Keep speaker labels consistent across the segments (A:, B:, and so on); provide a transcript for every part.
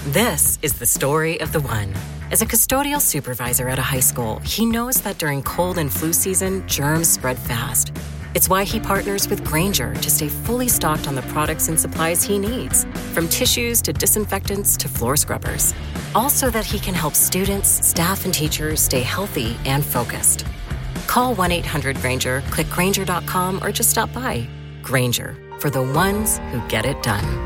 A: This is the story of the one. As a custodial supervisor at a high school, he knows that during cold and flu season, germs spread fast. It's why he partners with Grainger to stay fully stocked on the products and supplies he needs, from tissues to disinfectants to floor scrubbers. All so that he can help students, staff, and teachers stay healthy and focused. Call 1-800-GRAINGER, click Grainger.com, or just stop by. Grainger, for the ones who get it done.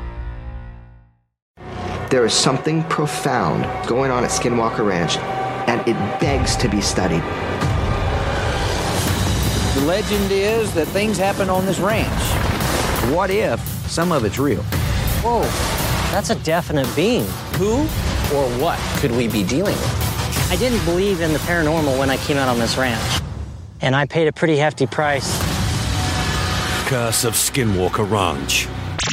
B: There is something profound going on at Skinwalker Ranch, and it begs to be studied.
C: The legend is that things happen on this ranch. What if some of it's real?
D: Whoa, that's a definite being.
C: Who or what could we be dealing with?
D: I didn't believe in the paranormal when I came out on this ranch, and I paid a pretty hefty price.
E: Curse of Skinwalker Ranch.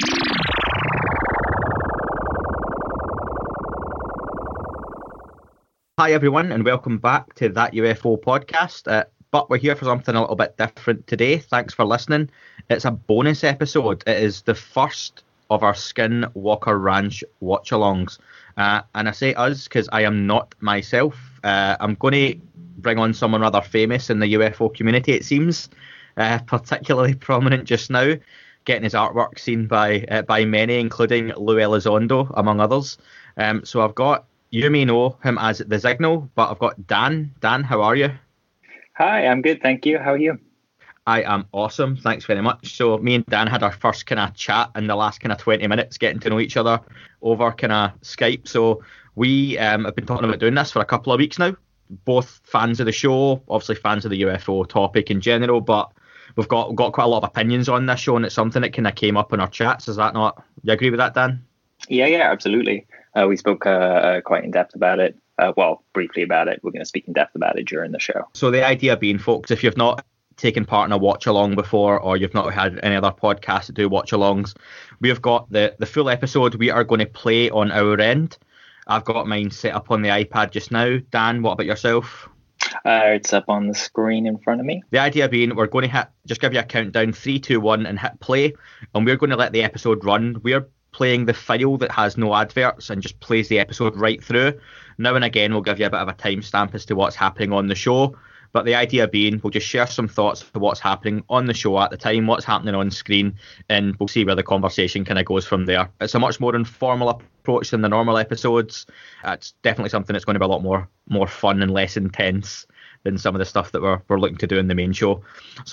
F: Hi everyone, and welcome back to That UFO podcast. But we're here for something a little bit different today. Thanks for listening. It's a bonus episode. It is the first of our Skinwalker Ranch watch-alongs. And I say us because I am not myself. I'm going to bring on someone rather famous in the UFO community, it seems. Particularly prominent just now, getting his artwork seen by many, including Lou Elizondo, among others. So I've got, you may know him as The Signal, but I've got Dan. Dan, how are you?
G: Hi, I'm good, thank you. How are you?
F: I am awesome, thanks very much. So me and Dan had our first kind of chat in the last kind of 20 minutes, getting to know each other over kind of Skype. So we have been talking about doing this for a couple of weeks now. Both fans of the show, obviously fans of the UFO topic in general, but we've got quite a lot of opinions on this show, and it's something that kind of came up in our chats. Is that not? You agree with that, Dan?
G: Yeah, absolutely. We spoke quite in depth about it. Briefly about it. We're going to speak in depth about it during the show.
F: So the idea being, folks, if you've not taken part in a watch-along before, or you've not had any other podcasts that do watch-alongs, we've got the full episode we are going to play on our end. I've got mine set up on the iPad just now. Dan, what about yourself?
G: It's up on the screen in front of me.
F: The idea being, we're going to just give you a countdown, 3, 2, 1, and hit play, and we're going to let the episode run. We're playing the file that has no adverts and just plays the episode right through. Now and again, we'll give you a bit of a timestamp as to what's happening on the show. But the idea being, we'll just share some thoughts for what's happening on the show at the time, what's happening on screen, and we'll see where the conversation kind of goes from there. It's a much more informal approach than the normal episodes. It's definitely something that's going to be a lot more fun and less intense than some of the stuff that we're looking to do in the main show.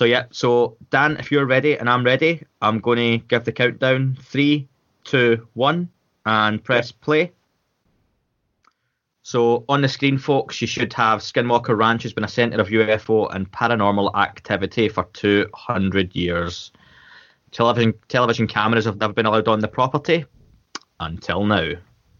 F: So Dan, if you're ready and I'm ready, I'm going to give the countdown, 3, 2, 1, and press play. So on the screen, folks, you should have Skinwalker Ranch has been a centre of UFO and paranormal activity for 200 years. Television cameras have never been allowed on the property until now.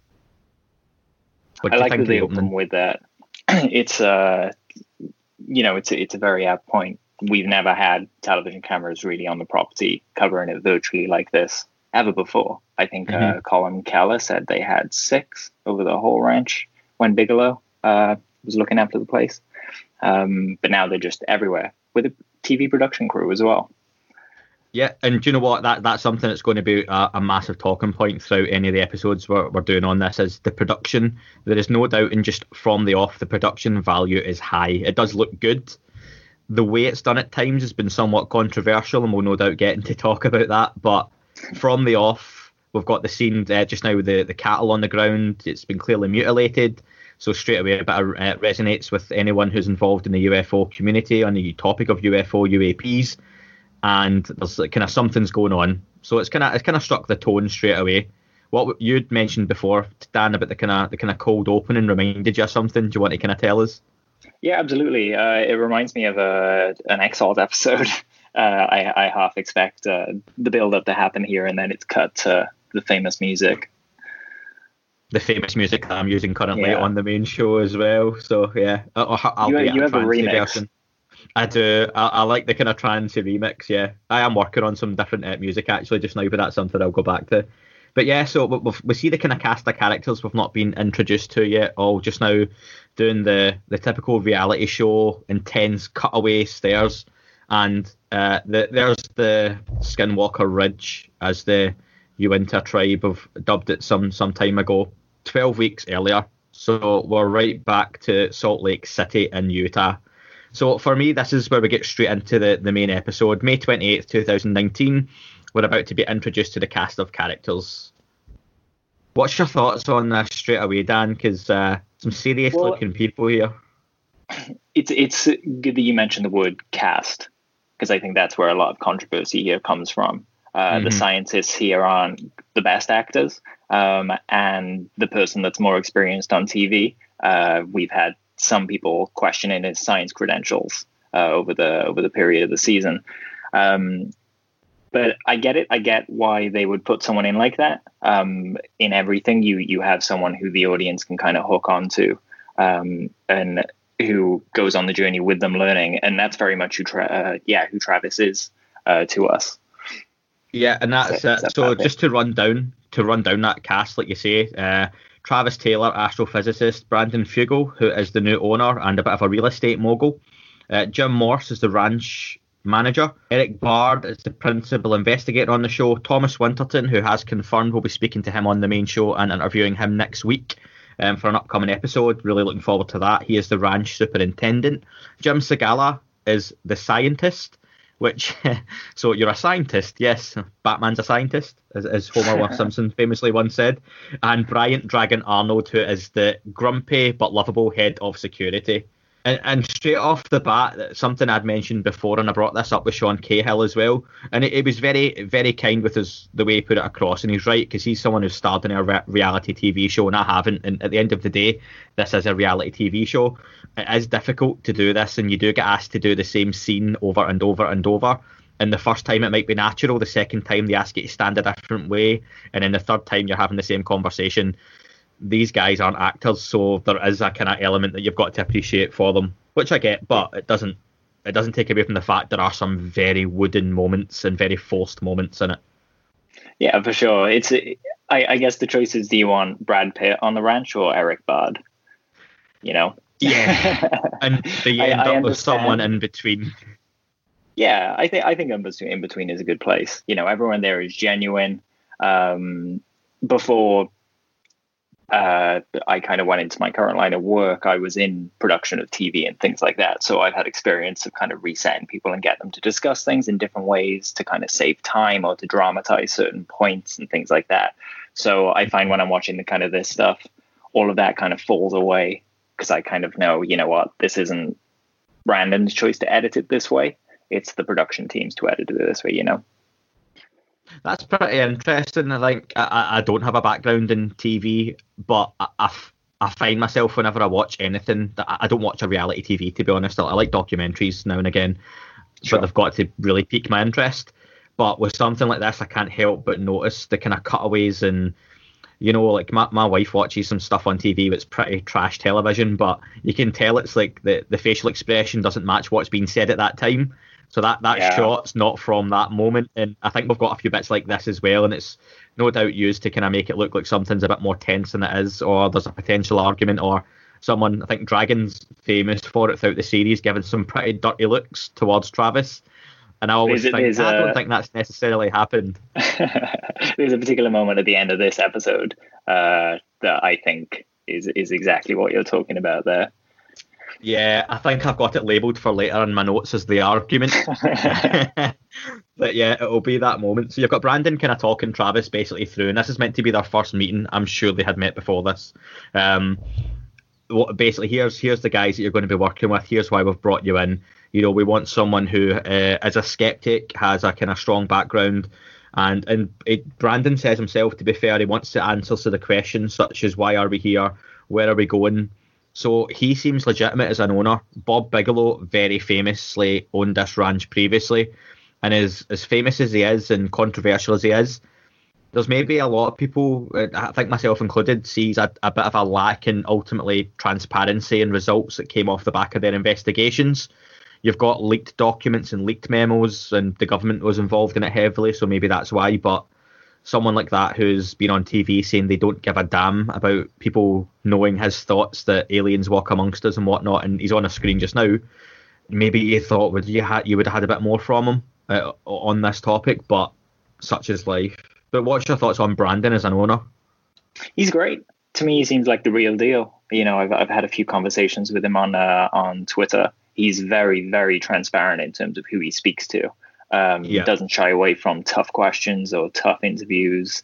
G: I like that they open with that. It's it's a very apt point. We've never had television cameras really on the property covering it virtually like this ever before. I think Colin Keller said they had 6 over the whole ranch when Bigelow was looking after the place. But now they're just everywhere with a TV production crew as well.
F: Yeah, and do you know what? That's something that's going to be a massive talking point throughout any of the episodes we're doing on this, is the production. There is no doubt, and just from the off, the production value is high. It does look good. The way it's done at times has been somewhat controversial, and we'll no doubt get into talk about that. But from the off, we've got the scene just now with the cattle on the ground. It's been clearly mutilated. So straight away, it resonates with anyone who's involved in the UFO community on the topic of UFO, UAPs. And there's kind of something's going on, so it's kind of struck the tone straight away. What you'd mentioned before, Dan, about the kind of cold opening reminded you of something. Do you want to kind of tell us?
G: Yeah, absolutely. It reminds me of an X-Files episode. I half expect the build-up to happen here, and then it's cut to the famous music.
F: The famous music that I'm using currently on the main show as well. So yeah,
G: you have a remix.
F: Version. I do. I like the kind of trancey remix, yeah. I am working on some different music actually just now, but that's something I'll go back to. But yeah, so we see the kind of cast of characters we've not been introduced to yet, all just now doing the typical reality show, intense cutaway stares. And there's the Skinwalker Ridge, as the Uinta tribe have dubbed it some time ago. 12 weeks earlier. So we're right back to Salt Lake City in Utah. So for me, this is where we get straight into the main episode. May 28th, 2019, we're about to be introduced to the cast of characters. What's your thoughts on this straight away, Dan? Because some serious-looking people here.
G: It's good that you mentioned the word cast, because I think that's where a lot of controversy here comes from. The scientists here aren't the best actors, and the person that's more experienced on TV, we've had some people questioning his science credentials over the period of the season. But I get it. I get why they would put someone in like that. In everything, you have someone who the audience can kind of hook onto, and who goes on the journey with them learning. And that's very much who Travis is to us.
F: Yeah, and that's it. So just to run down that cast, like you say, Travis Taylor, astrophysicist, Brandon Fugal, who is the new owner and a bit of a real estate mogul, Jim Morse is the ranch manager, Eric Bard is the principal investigator on the show, Thomas Winterton, who has confirmed we'll be speaking to him on the main show and interviewing him next week for an upcoming episode. Really looking forward to that. He is the ranch superintendent. Jim Segala is the scientist, which, so you're a scientist, yes, Batman's a scientist, as Homer Simpson famously once said, and Bryant Dragon Arnold, who is the grumpy but lovable head of security. And straight off the bat, something I'd mentioned before, and I brought this up with Sean Cahill as well, and it was very, very kind with the way he put it across, and he's right, because he's someone who's starred in a reality TV show, and I haven't, and at the end of the day, this is a reality TV show. It is difficult to do this, and you do get asked to do the same scene over and over and over, and the first time it might be natural, the second time they ask you to stand a different way, and then the third time you're having the same conversation. These guys aren't actors, so there is a kind of element that you've got to appreciate for them, which I get, but it doesn't take away from the fact there are some very wooden moments and very forced moments in it.
G: Yeah, for sure. I guess the choice is, do you want Brad Pitt on the ranch or Eric Bard? You know?
F: Yeah. And you end up with someone in between.
G: Yeah, I think in between is a good place. You know, everyone there is genuine. Before I kind of went into my current line of work, I was in production of TV and things like that. So I've had experience of kind of resetting people and get them to discuss things in different ways to kind of save time or to dramatize certain points and things like that. So I find when I'm watching the kind of this stuff, all of that kind of falls away because I kind of know, you know what, this isn't Brandon's choice to edit it this way. It's the production teams to edit it this way, you know.
F: That's pretty interesting. I think I don't have a background in TV, but I find myself whenever I watch anything, that I don't watch a reality TV, to be honest. I like documentaries now and again, but they've got to really pique my interest. But with something like this, I can't help but notice the kind of cutaways and, you know, like my wife watches some stuff on TV that's pretty trash television, but you can tell it's like the facial expression doesn't match what's being said at that time. So that shot's not from that moment. And I think we've got a few bits like this as well, and it's no doubt used to kind of make it look like something's a bit more tense than it is, or there's a potential argument, or someone, I think Dragon's famous for it throughout the series, giving some pretty dirty looks towards Travis. And I always I don't think that's necessarily happened.
G: There's a particular moment at the end of this episode that I think is exactly what you're talking about there.
F: Yeah, I think I've got it labelled for later in my notes as the argument. But yeah, it'll be that moment. So you've got Brandon kind of talking Travis basically through, and this is meant to be their first meeting. I'm sure they had met before this. Basically, here's the guys that you're going to be working with. Here's why we've brought you in. You know, we want someone who is a skeptic, has a kind of strong background, and Brandon says himself, to be fair, he wants the answers to the questions such as why are we here, where are we going. So he seems legitimate as an owner. Bob Bigelow very famously owned this ranch previously, and as famous as he is and controversial as he is, there's maybe a lot of people, I think myself included, sees a bit of a lack in ultimately transparency and results that came off the back of their investigations. You've got leaked documents and leaked memos, and the government was involved in it heavily, so maybe that's why. But someone like that who's been on TV saying they don't give a damn about people knowing his thoughts that aliens walk amongst us and whatnot, and he's on a screen just now, maybe you thought you would have had a bit more from him on this topic, but such is life. But what's your thoughts on Brandon as an owner?
G: He's great. to me, he seems like the real deal. You know, I've had a few conversations with him on Twitter. He's very, very transparent in terms of who he speaks to. Doesn't shy away from tough questions or tough interviews.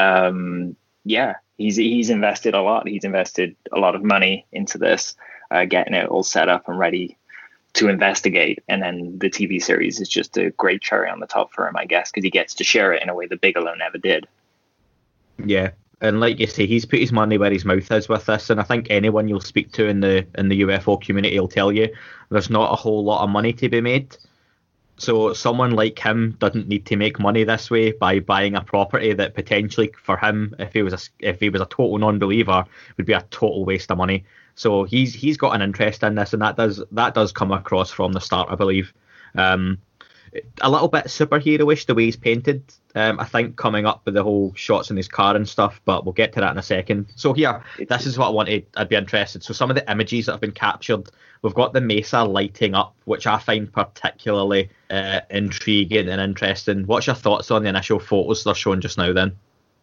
G: He's invested a lot. He's invested a lot of money into this, getting it all set up and ready to investigate. And then the TV series is just a great cherry on the top for him, I guess, because he gets to share it in a way that Bigelow never did.
F: Yeah. And like you say, he's put his money where his mouth is with this, and I think anyone you'll speak to in the UFO community will tell you there's not a whole lot of money to be made. So someone like him doesn't need to make money this way by buying a property that potentially for him, if he was a total non-believer, would be a total waste of money. So he's got an interest in this, and that does come across from the start, I believe. A little bit superhero-ish the way he's painted, I think, coming up with the whole shots in his car and stuff, but we'll get to that in a second. So here, this is what I wanted. I'd be interested. So some of the images that have been captured, we've got the mesa lighting up, which I find particularly intriguing and interesting. What's your thoughts on the initial photos they're showing just now then?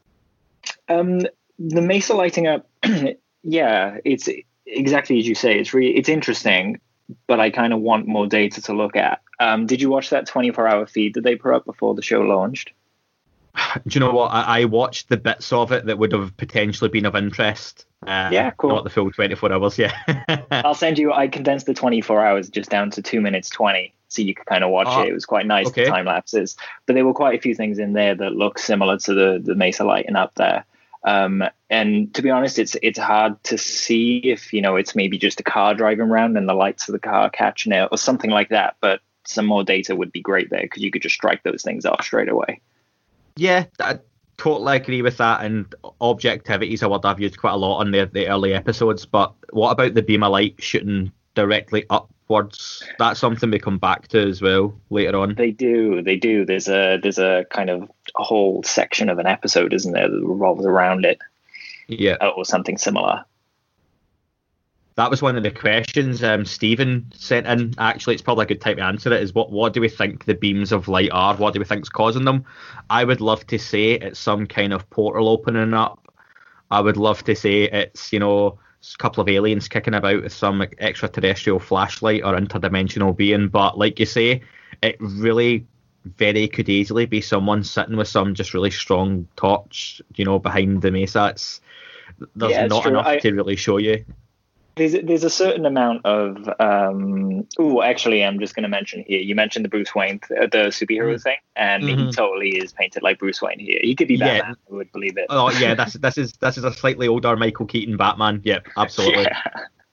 G: The mesa lighting up, yeah, it's exactly as you say. It's interesting, but I kind of want more data to look at. Did you watch that 24-hour feed that they put up before the show launched?
F: Do you know what? I watched the bits of it that would have potentially been of interest.
G: Yeah, cool.
F: Not the full 24 hours, yeah.
G: I condensed the 24 hours just down to 2 minutes 20, so you could kind of watch it. It was quite nice, okay. The time lapses. But there were quite a few things in there that look similar to the mesa lighting up there. And to be honest, it's hard to see if, it's maybe just a car driving around and the lights of the car catching it or something like that. But some more data would be great there because you could just strike those things off straight away. Yeah,
F: I totally agree with that. And objectivity is a word I've used quite a lot on the early episodes. But what about the beam of light shooting directly upwards? That's something we come back to as well later on.
G: They do. There's a kind of a whole section of an episode, isn't there, that revolves around it?
F: Yeah.
G: Or something similar.
F: That was one of the questions Stephen sent in. Actually, it's probably a good time to answer it, is what do we think the beams of light are? What do we think is causing them? I would love to say it's some kind of portal opening up. I would love to say it's, a couple of aliens kicking about with some extraterrestrial flashlight or interdimensional being. But like you say, it really very could easily be someone sitting with some just really strong torch, behind the mesa. There's not enough to really show you.
G: There's a certain amount of actually, I'm just going to mention here. You mentioned the Bruce Wayne, the superhero thing, and he totally is painted like Bruce Wayne here. He could be Batman. I would believe it.
F: Oh yeah, this is a slightly older Michael Keaton Batman. Yep, absolutely. Yeah.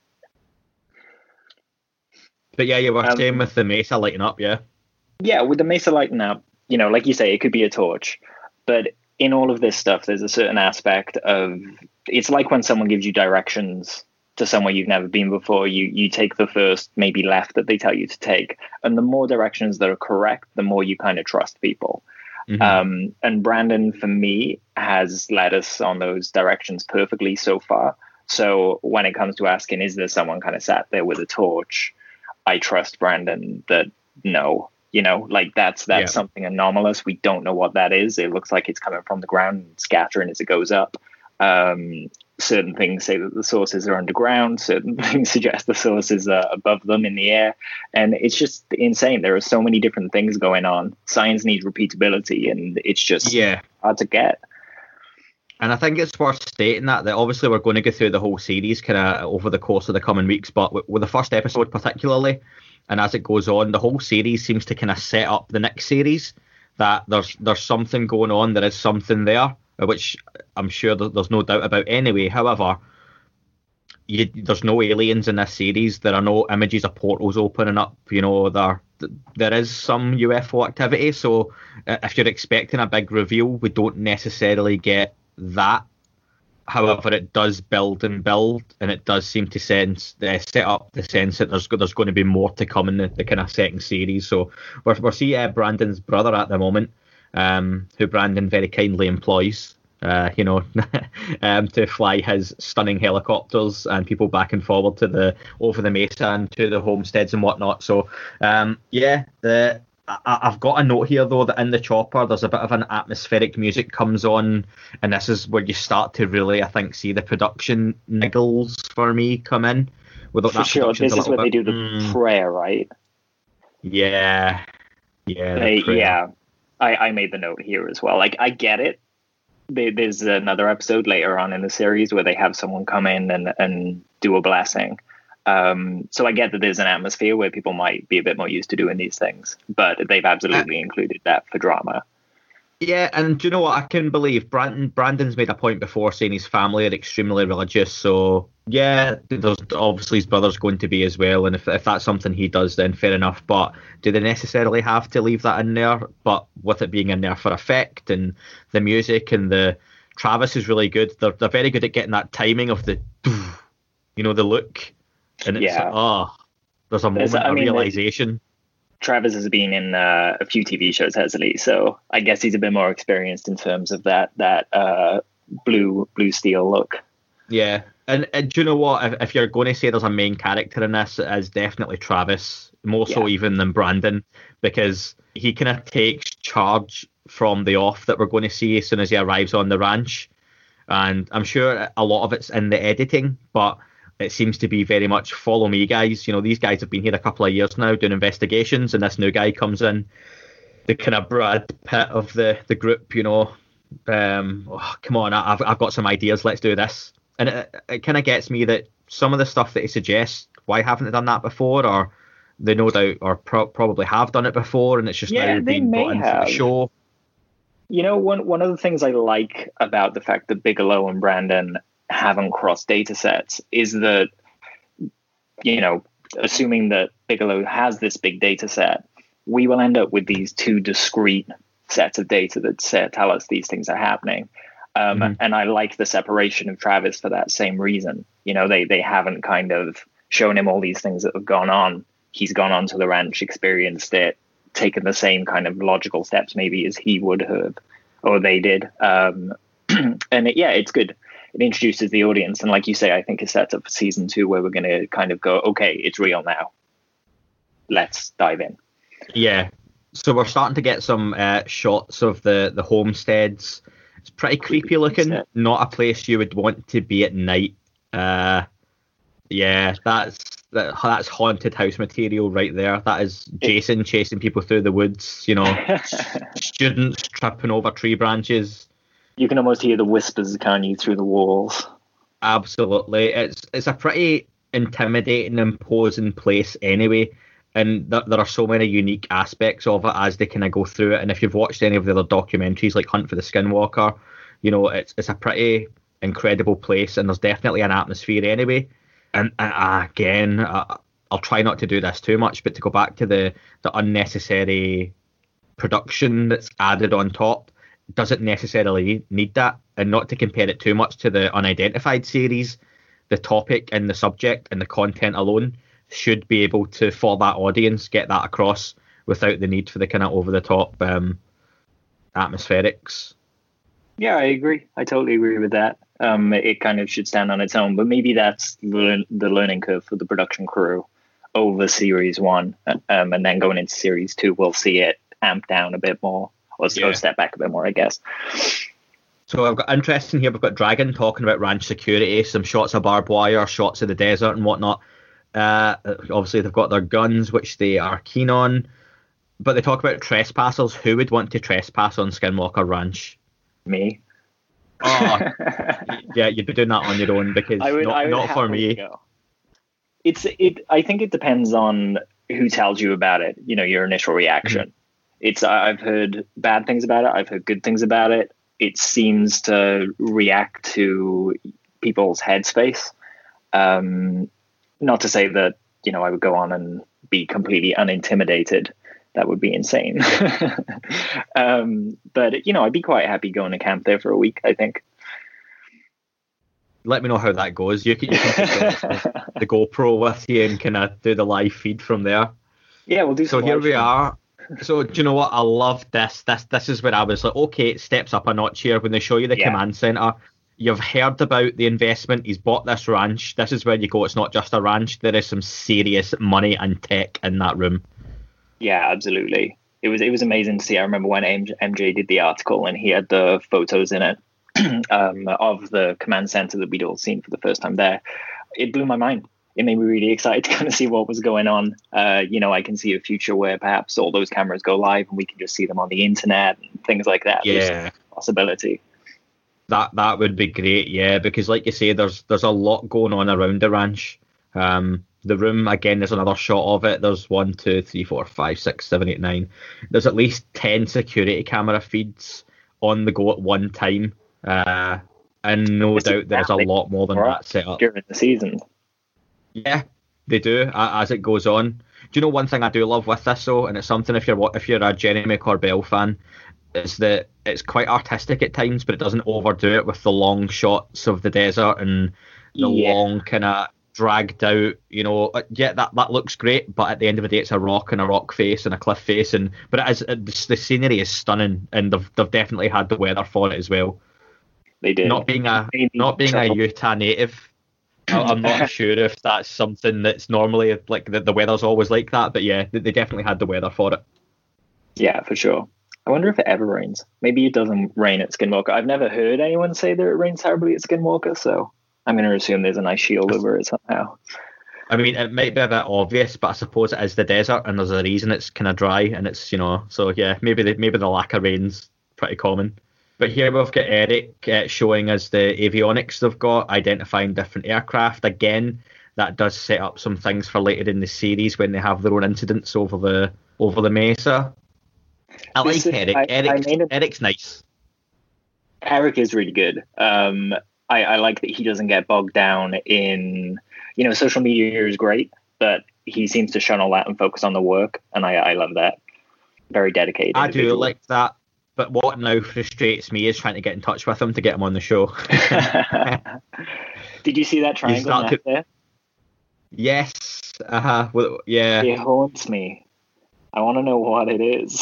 F: But yeah, you were saying with the mesa lighting up, yeah.
G: Yeah, with the mesa lighting up, like you say, it could be a torch, but in all of this stuff, there's a certain aspect of it's like when someone gives you directions to somewhere you've never been before, you take the first maybe left that they tell you to take, and the more directions that are correct, the more you kind of trust people. And Brandon, for me, has led us on those directions perfectly so far. So when it comes to asking, is there someone kind of sat there with a torch, I trust Brandon that no, that's something anomalous. We don't know what that is. It looks like it's coming from the ground and scattering as it goes up. Certain things say that the sources are underground. Certain things suggest the sources are above them in the air. And it's just insane. There are so many different things going on. Science needs repeatability, and it's just hard to get.
F: And I think it's worth stating that obviously we're going to go through the whole series kind of over the course of the coming weeks, but with the first episode particularly, and as it goes on, the whole series seems to kind of set up the next series, that there's something going on, there is something there, which I'm sure there's no doubt about anyway. However, there's no aliens in this series. There are no images of portals opening up. There is some UFO activity. So if you're expecting a big reveal, we don't necessarily get that. However, it does build, and it does seem to set up the sense that there's going to be more to come in the kind of second series. So we're seeing Brandon's brother at the moment, who Brandon very kindly employs, to fly his stunning helicopters and people back and forward over the mesa and to the homesteads and whatnot. So, I I've got a note here though that in the chopper there's a bit of an atmospheric music comes on, and this is where you start to really, I think, see the production niggles for me come in.
G: For sure, this is where they do the prayer, right?
F: Yeah.
G: I made the note here as well. Like, I get it. There's another episode later on in the series where they have someone come in and do a blessing. So I get that there's an atmosphere where people might be a bit more used to doing these things, but they've absolutely included that for drama.
F: Yeah, and do you know what? I can believe Brandon's made a point before saying his family are extremely religious, so yeah, there's obviously his brother's going to be as well, and if that's something he does, then fair enough, but do they necessarily have to leave that in there? But with it being in there for effect, and the music, and the Travis is really good. They're very good at getting that timing of the, the look, and it's there's a moment of realization.
G: Travis has been in a few TV shows, hasn't he? So I guess he's a bit more experienced in terms of that blue steel look.
F: Yeah, and do you know what? If you're going to say there's a main character in this, it is definitely Travis, more so even than Brandon, because he kind of takes charge from the off that we're going to see as soon as he arrives on the ranch. And I'm sure a lot of it's in the editing, but it seems to be very much follow me, guys. These guys have been here a couple of years now doing investigations, and this new guy comes in, the kind of Brad Pitt of the group. Come on, I've got some ideas. Let's do this. And it kind of gets me that some of the stuff that he suggests, why haven't they done that before? Or they no doubt or probably have done it before, and it's just now being brought into the show.
G: One of the things I like about the fact that Bigelow and Brandon haven't crossed data sets is that, assuming that Bigelow has this big data set, we will end up with these two discrete sets of data that tell us these things are happening. And I like the separation of Travis for that same reason. They haven't kind of shown him all these things that have gone on. He's gone on to the ranch, experienced it, taken the same kind of logical steps maybe as he would have, or they did. It's good. It introduces the audience, and like you say, I think it sets up for season 2 where we're going to kind of go, okay, it's real now. Let's dive in.
F: Yeah. So we're starting to get some shots of the homesteads. It's pretty creepy looking. Homestead. Not a place you would want to be at night. That's haunted house material right there. That is Jason chasing people through the woods. Students tripping over tree branches.
G: You can almost hear the whispers, can't you, through the walls?
F: Absolutely. It's a pretty intimidating, imposing place anyway, and there are so many unique aspects of it as they kind of go through it. And if you've watched any of the other documentaries like Hunt for the Skinwalker, it's a pretty incredible place, and there's definitely an atmosphere anyway. And again, I'll try not to do this too much, but to go back to the unnecessary production that's added on top, doesn't necessarily need that, and not to compare it too much to the Unidentified series. The topic and the subject and the content alone should be able to, for that audience, get that across without the need for the kind of over-the-top atmospherics.
G: Yeah, I agree. I totally agree with that. It kind of should stand on its own, but maybe that's the learning curve for the production crew over series 1, and then going into series 2, we'll see it amp down a bit more. Or step back a bit more, I guess.
F: So I've got interest in here. We've got Dragon talking about ranch security, some shots of barbed wire, shots of the desert and whatnot. Obviously, they've got their guns, which they are keen on. But they talk about trespassers. Who would want to trespass on Skinwalker Ranch?
G: Me.
F: Oh, yeah, you'd be doing that on your own, because not for me.
G: I think it depends on who tells you about it. Your initial reaction. I've heard bad things about it. I've heard good things about it. It seems to react to people's headspace. Not to say that, I would go on and be completely unintimidated. That would be insane. But, I'd be quite happy going to camp there for a week, I think.
F: Let me know how that goes. You can take the GoPro with you and kind of do the live feed from there.
G: Yeah, we'll do some.
F: So here we are. So do you know what? I love this. This is where I was like, okay, it steps up a notch here when they show you the command center. You've heard about the investment. He's bought this ranch. This is where you go. It's not just a ranch. There is some serious money and tech in that room.
G: Yeah, absolutely. it was amazing to see. I remember when MJ did the article and he had the photos in it of the command center that we'd all seen for the first time there. It blew my mind. It made me really excited to kind of see what was going on. I can see a future where perhaps all those cameras go live and we can just see them on the internet and things like that.
F: Yeah.
G: There's a possibility.
F: That would be great, yeah, because like you say, there's a lot going on around the ranch. The room, again, there's another shot of it. There's 1, 2, 3, 4, 5, 6, 7, 8, 9. There's at least 10 security camera feeds on the go at one time. And no doubt there's a lot more than that set up.
G: During the season.
F: Yeah, they do, as it goes on. Do you know one thing I do love with this, though, and it's something if you're a Jeremy Corbell fan, is that it's quite artistic at times, but it doesn't overdo it with the long shots of the desert and the long kind of dragged out, that looks great, but at the end of the day it's a rock and a rock face and a cliff face, but it is, the scenery is stunning, and they've definitely had the weather for it as well.
G: They did.
F: Not being a Utah native, I'm not sure if that's something that's normally like the weather's always like that, but yeah, they definitely had the weather for it.
G: Yeah, for sure. I wonder if it ever rains. Maybe it doesn't rain at Skinwalker. I've never heard anyone say that it rains terribly at Skinwalker, so I'm going to assume there's a nice shield over it somehow.
F: I mean, it might be a bit obvious, but I suppose it is the desert, and there's a reason it's kind of dry, and it's, so yeah, maybe the lack of rain's pretty common. But here we've got Eric showing us the avionics they've got, identifying different aircraft. Again, that does set up some things for later in the series when they have their own incidents over the mesa. I like Eric. Eric's nice.
G: Eric is really good. I like that he doesn't get bogged down in, social media is great, but he seems to shun all that and focus on the work, and I love that. Very dedicated.
F: I do like that, but what now frustrates me is trying to get in touch with him to get him on the show.
G: Did you see that triangle there?
F: Yes. Well, yeah.
G: It haunts me. I want to know what it is.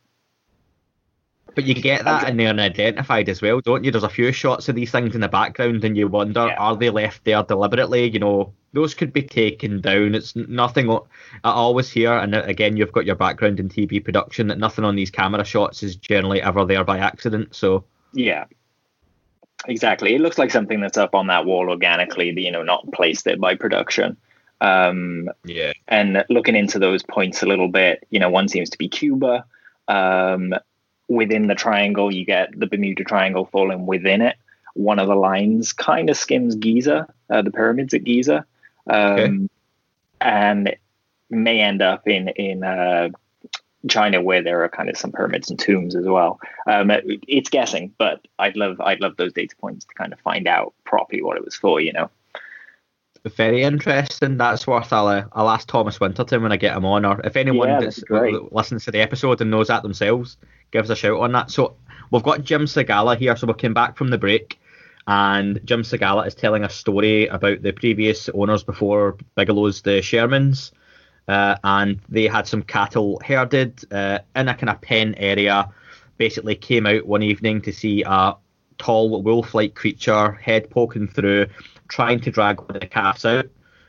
F: But you get that and they're unidentified as well, don't you? There's a few shots of these things in the background and you wonder, are they left there deliberately? Those could be taken down. It's nothing I always hear, and again, you've got your background in TV production, that nothing on these camera shots is generally ever there by accident. So yeah,
G: exactly. It looks like something that's up on that wall organically, not placed there by production. And looking into those points a little bit, one seems to be Cuba. Within the triangle, you get the Bermuda Triangle falling within it. One of the lines kind of skims Giza, the pyramids at Giza, and it may end up in China, where there are kind of some pyramids and tombs as well. It's guessing, but I'd love those data points to kind of find out properly what it was for.
F: Very interesting. That's worth. I'll ask Thomas Winterton when I get him on, or if anyone that listens to the episode and knows that themselves, give us a shout on that. So we've got Jim Segala here. So we came back from the break, and Jim Segala is telling a story about the previous owners before Bigelow's, the Shermans, and they had some cattle herded in a kind of pen area. Basically, came out one evening to see a tall wolf-like creature, head poking through, trying to drag one of the calves out.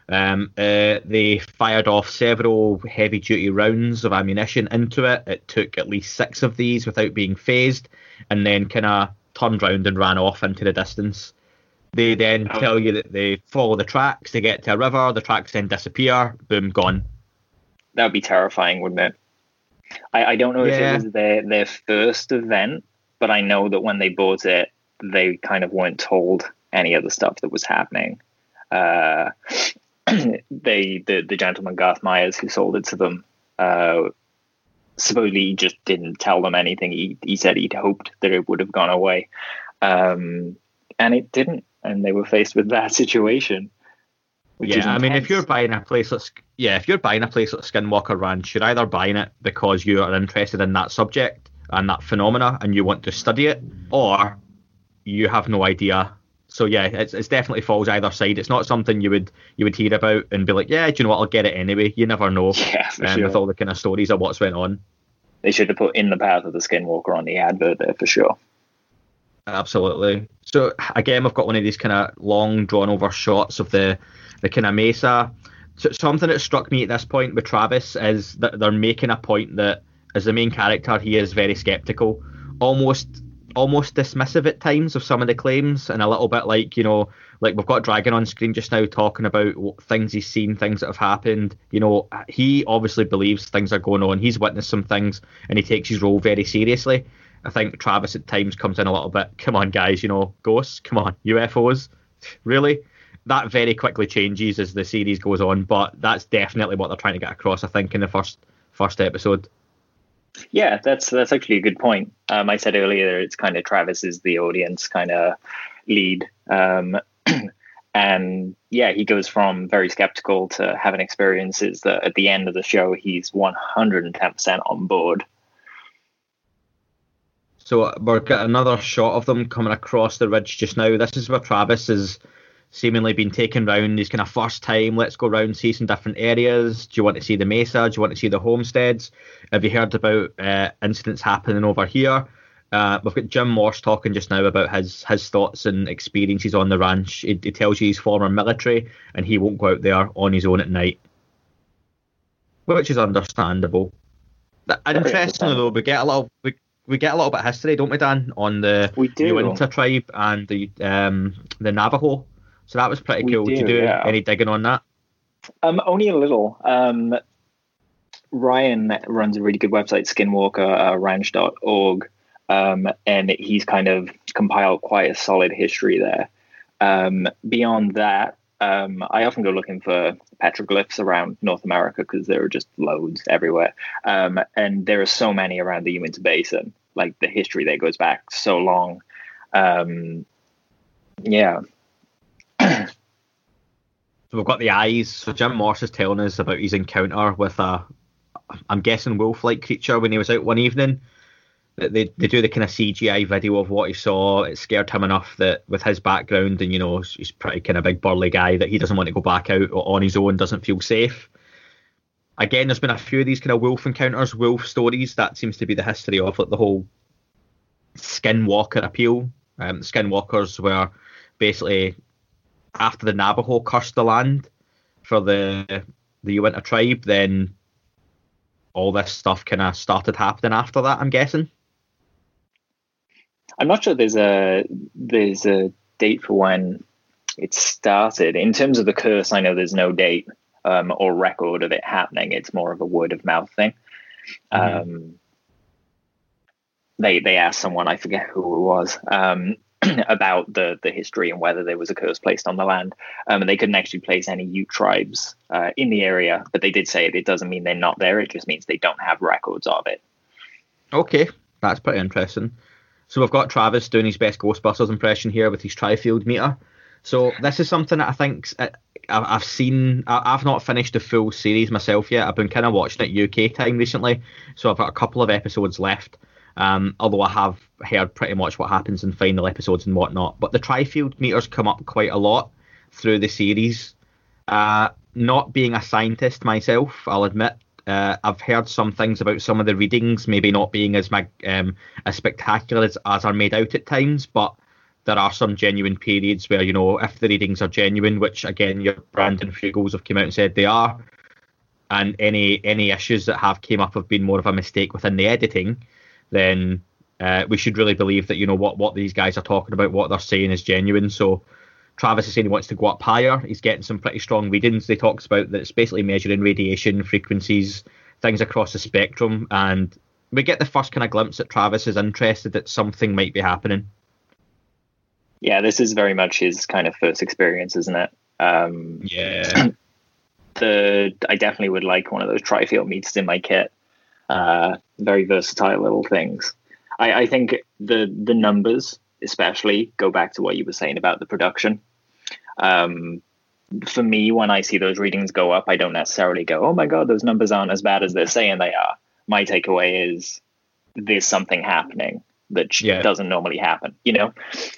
F: They fired off several heavy-duty rounds of ammunition into it. It took at least 6 of these without being phased, and then kind of turned round and ran off into the distance. They then tell you that they follow the tracks, they get to a river, the tracks then disappear, boom, gone.
G: That would be terrifying, wouldn't it? I don't know if it was their first event, but I know that when they bought it, they kind of weren't told any of the stuff that was happening. The gentleman Garth Myers who sold it to them supposedly just didn't tell them anything. He said he'd hoped that it would have gone away, and it didn't, and they were faced with that situation.
F: I mean, if you're buying a place like Skinwalker Ranch, you're either buying it because you are interested in that subject and that phenomena and you want to study it, or you have no idea. So yeah, it's definitely falls either side. It's not something you would hear about and be like, yeah, do you know what, I'll get it anyway. You never know.
G: Yeah, for sure.
F: With all the kind of stories of what's went on.
G: They should have put In the Path of the Skinwalker on the advert there for sure.
F: Absolutely. So again, we've got one of these kind of long drawn over shots of the kind of mesa. So something that struck me at this point with Travis is that they're making a point that as the main character, he is very skeptical, almost dismissive at times of some of the claims, and a little bit like, you know, like we've got Dragon on screen just now talking about things he's seen, things that have happened. You know, he obviously believes things are going on. He's witnessed some things, and he takes his role very seriously. I think Travis at times comes in a little bit, come on guys, you know, ghosts, come on, UFOs, really? That very quickly changes as the series goes on, but that's definitely what they're trying to get across, I think, in the first episode.
G: Yeah, that's actually a good point. I said earlier it's kind of Travis is the audience kind of lead. And yeah, he goes from very skeptical to having experiences that at the end of the show, he's 110% on board.
F: So we're getting another shot of them coming across the ridge just now. This is where Travis has seemingly been taken round his kind of first time. Let's go round, see some different areas. Do you want to see the mesa? Do you want to see the homesteads? Have you heard about incidents happening over here? We've got Jim Morse talking just now about his thoughts and experiences on the ranch. He tells you he's former military and he won't go out there on his own at night, which is understandable. Interestingly, though, we get a little bit of history, don't we, Dan, on the Uinta tribe and the Navajo. So that was pretty cool. Did you do any digging on that?
G: Only a little. Ryan runs a really good website, skinwalkerranch.org, and he's kind of compiled quite a solid history there. Beyond that, I often go looking for petroglyphs around North America because there are just loads everywhere. And there are so many around the Uinta Basin. Like, the history there goes back so long. Yeah.
F: So we've got the eyes. So Jim Morse is telling us about his encounter with I'm guessing wolf-like creature when he was out one evening. They do the kind of CGI video of what he saw. It scared him enough that with his background and, you know, he's pretty kind of big burly guy, that he doesn't want to go back out on his own, doesn't feel safe. Again, there's been a few of these kind of wolf encounters, wolf stories. That seems to be the history of like the whole skinwalker appeal. Skinwalkers were basically after the Navajo cursed the land for the Uinta tribe, then all this stuff kind of started happening after that, I'm guessing.
G: I'm not sure there's a date for when it started. In terms of the curse, I know there's no date or record of it happening. It's more of a word of mouth thing. Mm-hmm. They asked someone, I forget who it was, about the history and whether there was a curse placed on the land. And they couldn't actually place any Ute tribes in the area, but they did say it doesn't mean they're not there. It just means they don't have records of it. Okay,
F: that's pretty interesting. So we've got Travis doing his best Ghostbusters impression here with his tri-field meter. So this is something that I think I've seen. I've not finished the full series myself yet. I've been kind of watching it UK time recently, so I've got a couple of episodes left. Although I have heard pretty much what happens in final episodes and whatnot. But the tri-field meters come up quite a lot through the series. Not being a scientist myself, I'll admit, I've heard some things about some of the readings maybe not being as spectacular as are made out at times, but there are some genuine periods where, you know, if the readings are genuine, which again your Brandon Fugels have come out and said they are, and any issues that have came up have been more of a mistake within the editing, then we should really believe that, you know, what these guys are talking about, what they're saying is genuine. So Travis is saying he wants to go up higher. He's getting some pretty strong readings. They talks about that it's basically measuring radiation frequencies, things across the spectrum, and we get the first kind of glimpse that Travis is interested that something might be happening.
G: Yeah, this is very much his kind of first experience, isn't it?
F: Yeah.
G: I definitely would like one of those tri-field meters in my kit. Very versatile little things. I think the numbers especially go back to what you were saying about the production. For me, when I see those readings go up, I don't necessarily go, oh my God, those numbers aren't as bad as they're saying they are. My takeaway is there's something happening that doesn't normally happen, you know?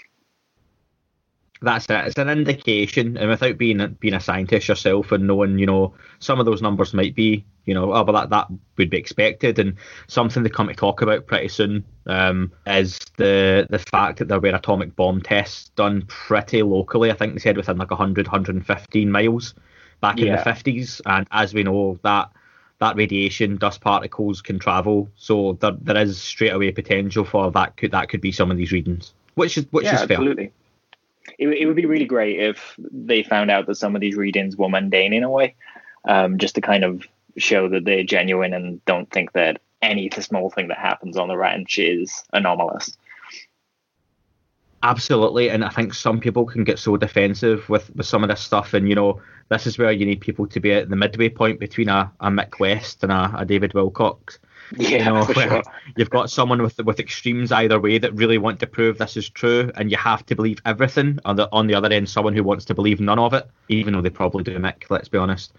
F: That's it. It's an indication, and without being a scientist yourself and knowing, you know, some of those numbers might be, you know, oh, but that would be expected, and something they come to talk about pretty soon is the fact that there were atomic bomb tests done pretty locally. I think they said within like 100, 115 miles back in the 50s, and as we know, that that radiation, dust particles can travel. So there is straight away potential for that could be some of these readings, which is fair.
G: Absolutely. It would be really great if they found out that some of these readings were mundane in a way, just to kind of show that they're genuine and don't think that any small thing that happens on the ranch is anomalous.
F: Absolutely, and I think some people can get so defensive with some of this stuff, and this is where you need people to be at the midway point between a Mick West and a David Wilcox.
G: Yeah, for sure.
F: You've got someone with extremes either way that really want to prove this is true, and you have to believe everything. On the other end, someone who wants to believe none of it, even though they probably do, Mick. Let's be honest.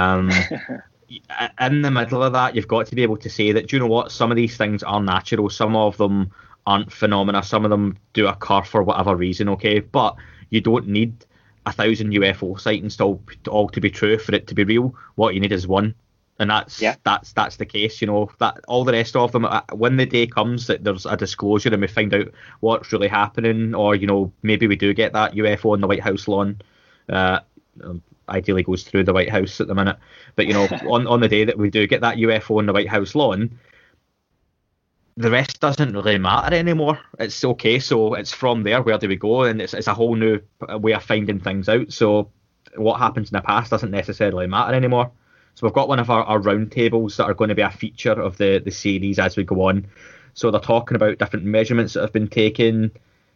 F: In the middle of that, you've got to be able to say that, do you know what? Some of these things are natural. Some of them aren't phenomena. Some of them do occur for whatever reason. Okay, but you don't need 1,000 UFO sightings all to be true for it to be real. What you need is one. And that's the case, that all the rest of them, when the day comes that there's a disclosure and we find out what's really happening, or, maybe we do get that UFO on the White House lawn, ideally goes through the White House at the minute, but, on the day that we do get that UFO on the White House lawn, the rest doesn't really matter anymore. It's okay, so it's from there, where do we go? And it's a whole new way of finding things out, so what happens in the past doesn't necessarily matter anymore. So we've got one of our roundtables that are going to be a feature of the series as we go on. So they're talking about different measurements that have been taken.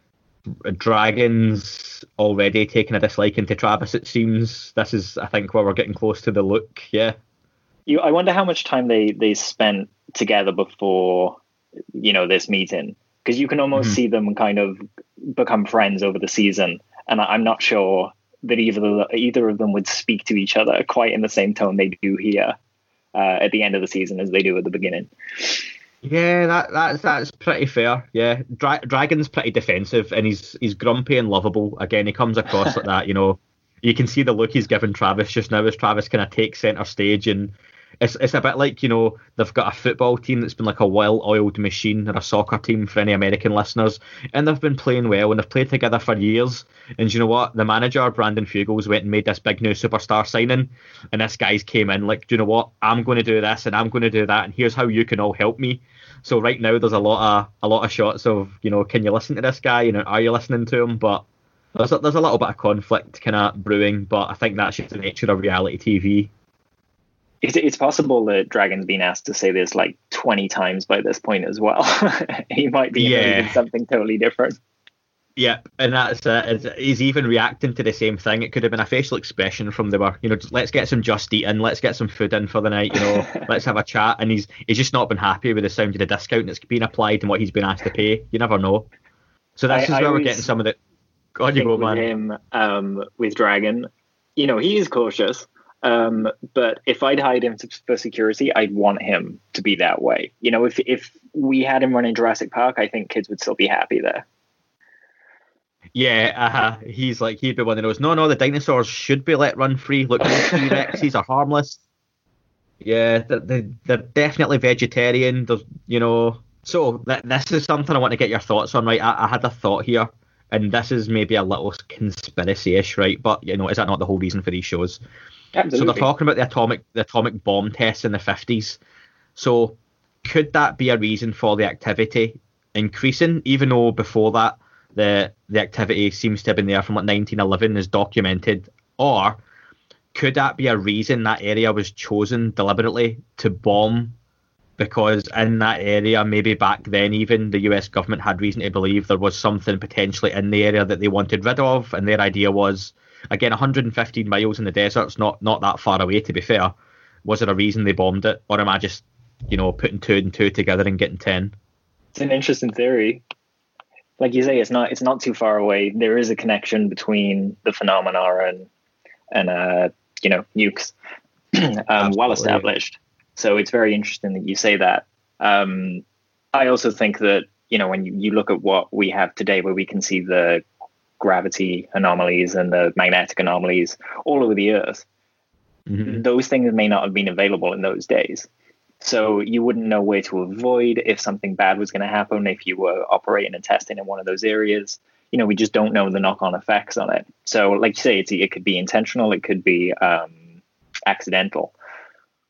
F: Dragon's already taken a disliking to Travis, it seems. This is, I think, where we're getting close to the look, yeah.
G: I wonder how much time they spent together before, this meeting. Because you can almost see them kind of become friends over the season. And I'm not sure that either of them would speak to each other quite in the same tone they do here at the end of the season as they do at the beginning.
F: Yeah, that's pretty fair. Yeah, Dragon's pretty defensive, and he's grumpy and lovable. Again, he comes across like that. You can see the look he's given Travis just now as Travis kind of takes centre stage, and it's a bit like, they've got a football team that's been like a well-oiled machine, or a soccer team for any American listeners, and they've been playing well, and they've played together for years. And you know what? The manager, Brandon Fugels, went and made this big new superstar signing, and this guy's came in like, do you know what? I'm going to do this, and I'm going to do that, and here's how you can all help me. So right now, there's a lot of shots of, can you listen to this guy? Are you listening to him? But there's a little bit of conflict kind of brewing, but I think that's just the nature of reality TV.
G: It's possible that Dragon's been asked to say this like 20 times by this point as well. He might be in something totally different.
F: Yeah, and that's he's even reacting to the same thing. It could have been a facial expression from the let's get some Just Eat in, let's get some food in for the night, let's have a chat. And he's just not been happy with the sound of the discount that's been applied and what he's been asked to pay. You never know. So this is where we're getting some of the. God, you go, man.
G: With Dragon, he is cautious. But if I'd hired him for security, I'd want him to be that way. If we had him running Jurassic Park, I think kids would still be happy there.
F: Yeah, he'd be one of those. No, the dinosaurs should be let run free. Look, the T-Rexes are harmless. Yeah, they're definitely vegetarian. So this is something I want to get your thoughts on, right? I had a thought here, and this is maybe a little conspiracy-ish, right? But is that not the whole reason for these shows? Absolutely. So they're talking about the atomic bomb tests in the 50s. So could that be a reason for the activity increasing, even though before that the activity seems to have been there from 1911 is documented? Or could that be a reason that area was chosen deliberately to bomb? Because in that area, maybe back then even, the US government had reason to believe there was something potentially in the area that they wanted rid of, and their idea was, again, 115 miles in the desert's not that far away, to be fair. Was there a reason they bombed it? Or am I just, putting 2 and 2 together and getting 10?
G: It's an interesting theory. Like you say, it's not too far away. There is a connection between the phenomena and nukes, well established. So it's very interesting that you say that. I also think that, when you look at what we have today, where we can see the gravity anomalies and the magnetic anomalies all over the Earth, those things may not have been available in those days. So you wouldn't know where to avoid if something bad was going to happen if you were operating and testing in one of those areas. We just don't know the knock-on effects on it. So like you say, it could be intentional, it could be accidental.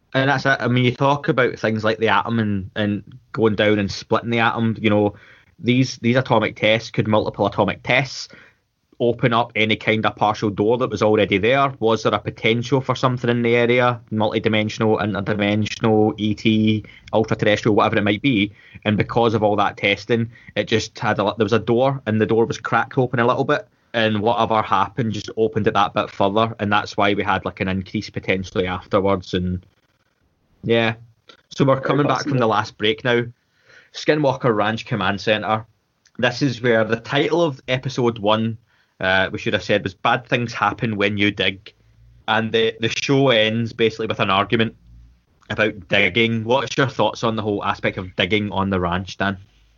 F: And that's it. I mean, you talk about things like the atom and going down and splitting the atom. You know, these atomic tests could multiple atomic tests open up any kind of partial door that was already there? Was there a potential for something in the area, multidimensional, interdimensional, ET, ultra-terrestrial, whatever it might be? And because of all that testing, it just had there was a door, and the door was cracked open a little bit, and whatever happened just opened it that bit further, and that's why we had like an increase potentially afterwards. And yeah, so we're coming back from the last break now. Skinwalker Ranch Command Center. This is where the title of episode 1, we should have said, was Bad Things Happen When You Dig. And the show ends basically with an argument about digging. What's your thoughts on the whole aspect of digging on the ranch, Dan?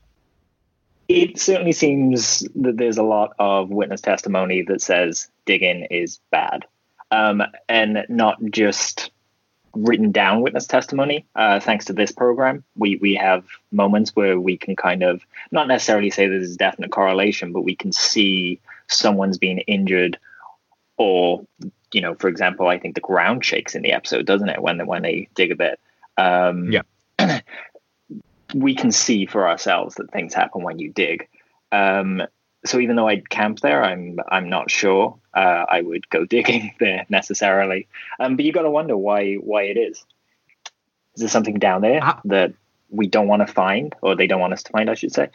G: It certainly seems that there's a lot of witness testimony that says digging is bad. And not just written down witness testimony. Thanks to this program, we have moments where we can kind of not necessarily say there's a definite correlation, but we can see someone's being injured, or, you know, for example, I think the ground shakes in the episode, doesn't it, when they dig a bit? Yeah. We can see for ourselves that things happen when you dig. So even though I'd camp there, I'm not sure I would go digging there necessarily. But you got to wonder why it is. Is there something down there that we don't want to find, or they don't want us to find, I should say?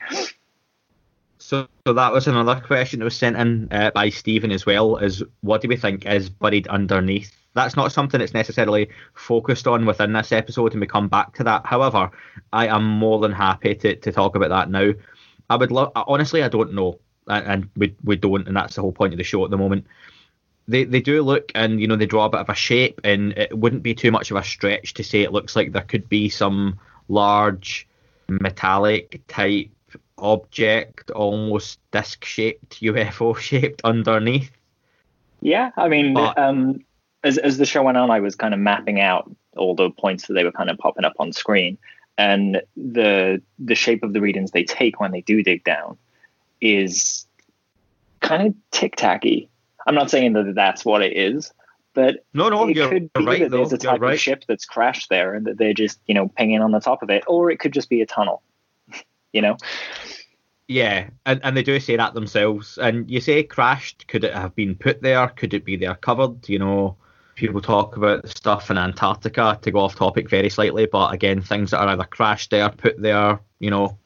F: So that was another question that was sent in by Stephen as well, is what do we think is buried underneath? That's not something that's necessarily focused on within this episode, and we come back to that. However, I am more than happy to talk about that now. I would love, honestly, I don't know, and we don't, and that's the whole point of the show at the moment. They do look, and you know, they draw a bit of a shape, and it wouldn't be too much of a stretch to say it looks like there could be some large metallic type object, almost disc shaped, UFO shaped underneath.
G: Yeah, I mean, as the show went on, I was kind of mapping out all the points that they were kind of popping up on screen, and the shape of the readings they take when they do dig down is kind of tic-tacky. I'm not saying that that's what it is, but
F: no,
G: it
F: you're
G: could be
F: right,
G: that there's a type of ship that's crashed there, and that they're just, you know, pinging on the top of it, or it could just be a tunnel. You know?
F: Yeah, and they do say that themselves. And you say crashed, could it have been put there? Could it be there covered? You know, people talk about the stuff in Antarctica, to go off topic very slightly, but again, things that are either crashed there, put there, you know.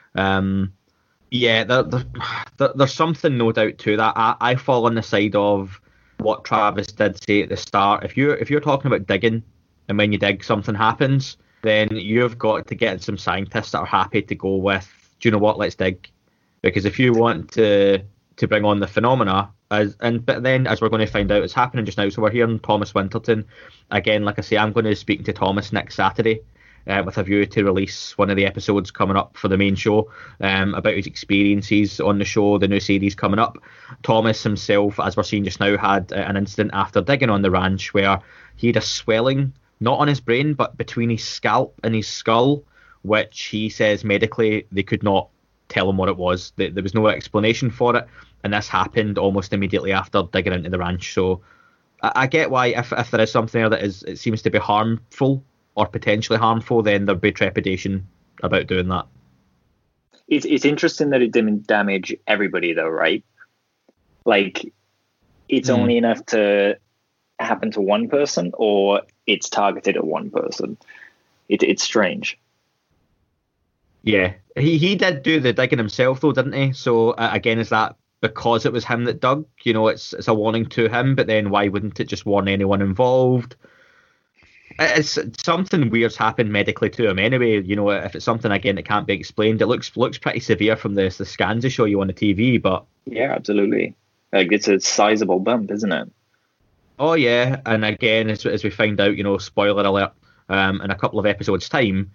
F: Yeah, there's something no doubt to that. I fall on the side of what Travis did say at the start. If you're talking about digging, and when you dig something happens, then you've got to get some scientists that are happy to go with, do you know what, let's dig. Because if you want to bring on the phenomena, but then as we're going to find out, it's happening just now. So we're hearing Thomas Winterton. Again, like I say, I'm going to be speaking to Thomas next Saturday with a view to release one of the episodes coming up for the main show about his experiences on the show, the new series coming up. Thomas himself, as we're seeing just now, had an incident after digging on the ranch where he had a swelling, not on his brain, but between his scalp and his skull, which he says medically they could not tell him what it was. There was no explanation for it, and this happened almost immediately after digging into the ranch. So I get why if there is something there that it seems to be harmful or potentially harmful, then there'd be trepidation about doing that.
G: It's interesting that it didn't damage everybody though, right? Like, it's only enough to happen to one person, or it's targeted at one person. It's strange.
F: Yeah, he did do the digging himself though, didn't he? So again, is that because it was him that dug? You know, it's a warning to him, but then why wouldn't it just warn anyone involved? It's something weird's happened medically to him anyway. You know, if it's something again that can't be explained, it looks pretty severe from the scans they show you on the TV. But
G: yeah, absolutely, like, it's a sizable bump, isn't it?
F: Oh yeah, and again, as we find out, you know, spoiler alert, in a couple of episodes' time,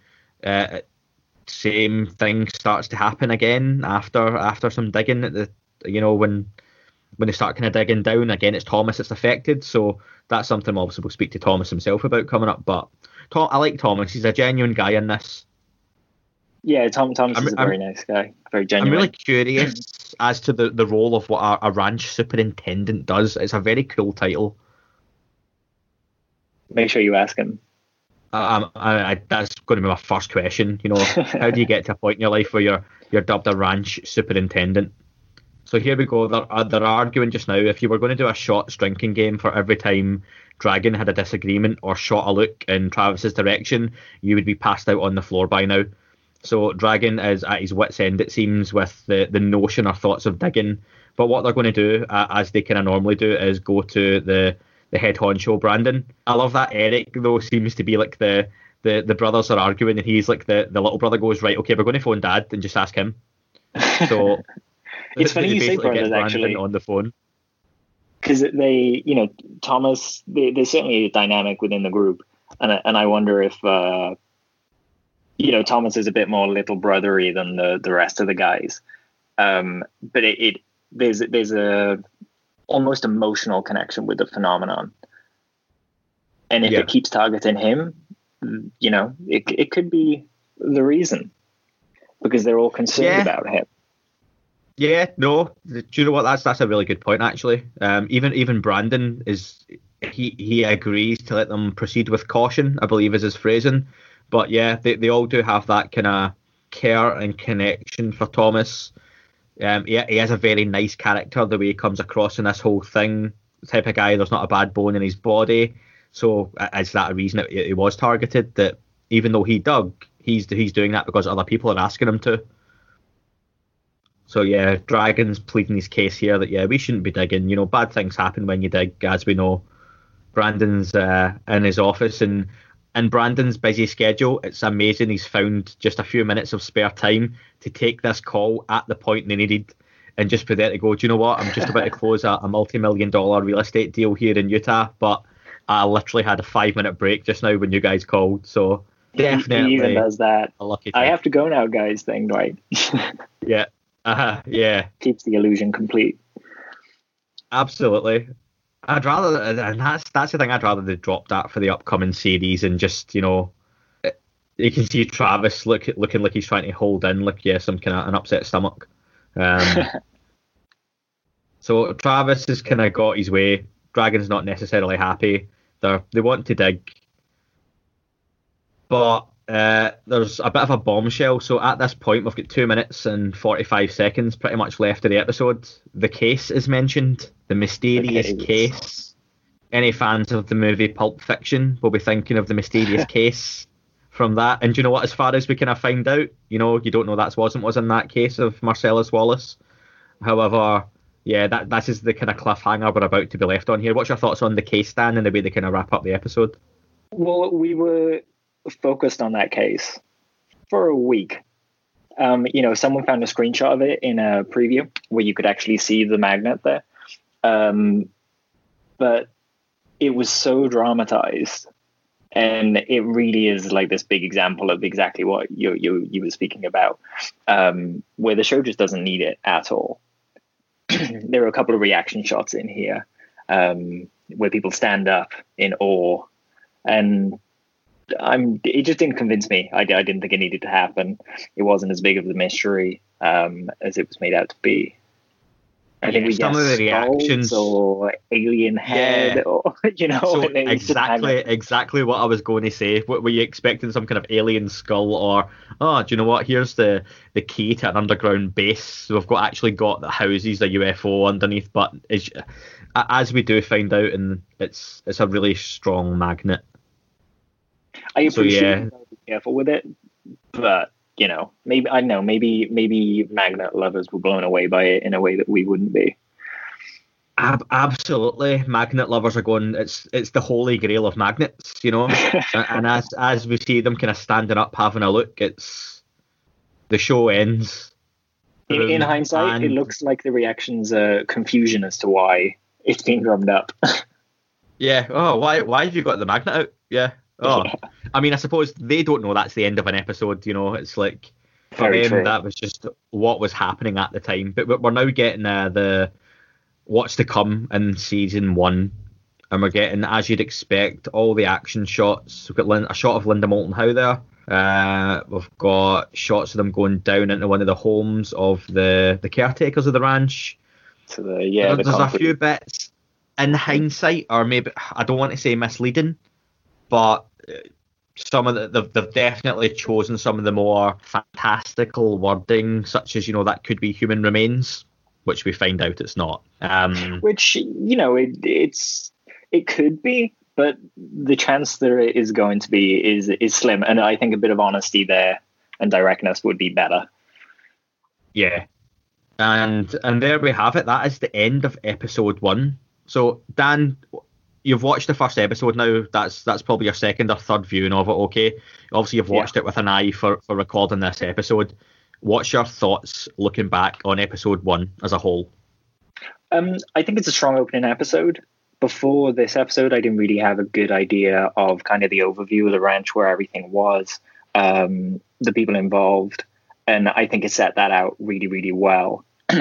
F: same thing starts to happen again after some digging. You know, when they start kind of digging down again, it's Thomas that's affected. So that's something obviously we'll speak to Thomas himself about coming up. But I like Thomas; he's a genuine guy in this.
G: Yeah, Thomas is a very nice guy, very genuine.
F: I'm really curious as to the role of what a ranch superintendent does. It's a very cool title.
G: Make sure you ask him.
F: That's going to be my first question. You know, how do you get to a point in your life where you're dubbed a ranch superintendent? So here we go. They're arguing just now. If you were going to do a shots drinking game for every time Dragon had a disagreement or shot a look in Travis's direction, you would be passed out on the floor by now. So Dragon is at his wit's end, it seems, with the notion or thoughts of digging. But what they're going to do, as they kind of normally do, is go to the head honcho, Brandon. I love that Eric, though, seems to be like the brothers are arguing, and he's like the little brother goes, right, okay, we're going to phone Dad and just ask him. So
G: it's funny you say brothers, actually,
F: on the phone.
G: Because they, you know, Thomas, there's certainly a dynamic within the group. And I wonder if, you know, Thomas is a bit more little brothery than the rest of the guys. But there's a almost emotional connection with the phenomenon. And if it keeps targeting him, you know, it could be the reason, because they're all concerned about him.
F: Yeah, no. Do you know what? That's a really good point, actually. Even Brandon he agrees to let them proceed with caution, I believe is his phrasing. But yeah, they all do have that kind of care and connection for Thomas. He has a very nice character, the way he comes across in this whole thing. The type of guy, there's not a bad bone in his body. So is that a reason it was targeted? That even though he dug, he's doing that because other people are asking him to. So yeah, Dragon's pleading his case here that we shouldn't be digging. You know, bad things happen when you dig, as we know. Brandon's in his office, and in Brandon's busy schedule, it's amazing he's found just a few minutes of spare time to take this call at the point they needed, and just for there to go, do you know what? I'm just about to close a multi-million-dollar real estate deal here in Utah, but I literally had a 5-minute break just now when you guys called. So definitely,
G: he even does that.
F: A lucky
G: I have to go now, guys. Thing, right?
F: Yeah. Yeah.
G: Keeps the illusion complete.
F: Absolutely. I'd rather, and that's the thing, I'd rather they drop that for the upcoming series and just, you know, you can see Travis looking like he's trying to hold in, like, some kind of an upset stomach. So Travis has kind of got his way. Dragon's not necessarily happy. They want to dig. But there's a bit of a bombshell. So at this point, we've got 2 minutes and 45 seconds pretty much left of the episode. The case is mentioned. The mysterious case. Any fans of the movie Pulp Fiction will be thinking of the mysterious case from that. And do you know what? As far as we kind of find out, you know, you don't know that was in that case of Marcellus Wallace. However, that is the kind of cliffhanger we're about to be left on here. What's your thoughts on the case, Dan, and the way they kind of wrap up the episode?
G: Well, we were focused on that case for a week. You know, someone found a screenshot of it in a preview where you could actually see the magnet there. But it was so dramatized, and it really is like this big example of exactly what you were speaking about, where the show just doesn't need it at all. There are a couple of reaction shots in here where people stand up in awe, and it just didn't convince me. I didn't think it needed to happen. It wasn't as big of a mystery as it was made out to be. I think we
F: some of the reactions
G: or alien head, or you know,
F: so exactly what I was going to say. What were you expecting? Some kind of alien skull, or do you know what? Here's the key to an underground base. So we've actually got the houses, a UFO underneath. But as we do find out, and it's a really strong magnet.
G: I appreciate you be careful with it, but you know, maybe magnet lovers were blown away by it in a way that we wouldn't be.
F: Absolutely, magnet lovers are going. It's the holy grail of magnets, you know. And as we see them kind of standing up, having a look, it's the show ends.
G: In hindsight, it looks like the reaction's confusion as to why it's being drummed up.
F: Yeah. Oh, why have you got the magnet out? Yeah. Oh, I mean, I suppose they don't know that's the end of an episode, you know. It's like, for them, that was just what was happening at the time. But we're now getting the what's to come in season 1, and we're getting, as you'd expect, all the action shots. We've got a shot of Linda Moulton Howe there. We've got shots of them going down into one of the homes of the caretakers of the ranch.
G: So there's
F: a few bits in hindsight, or maybe, I don't want to say misleading, but they've definitely chosen some of the more fantastical wording, such as, that could be human remains, which we find out it's not.
G: Which, it could be, but the chance there is going to be is slim, and I think a bit of honesty there and directness would be better.
F: Yeah. And there we have it. That is the end of episode 1. So, Dan, you've watched the first episode now. That's probably your second or third viewing of it, okay? Obviously, you've watched it with an eye for recording this episode. What's your thoughts looking back on episode 1 as a whole?
G: I think it's a strong opening episode. Before this episode, I didn't really have a good idea of kind of the overview of the ranch, where everything was, the people involved. And I think it set that out really, really well.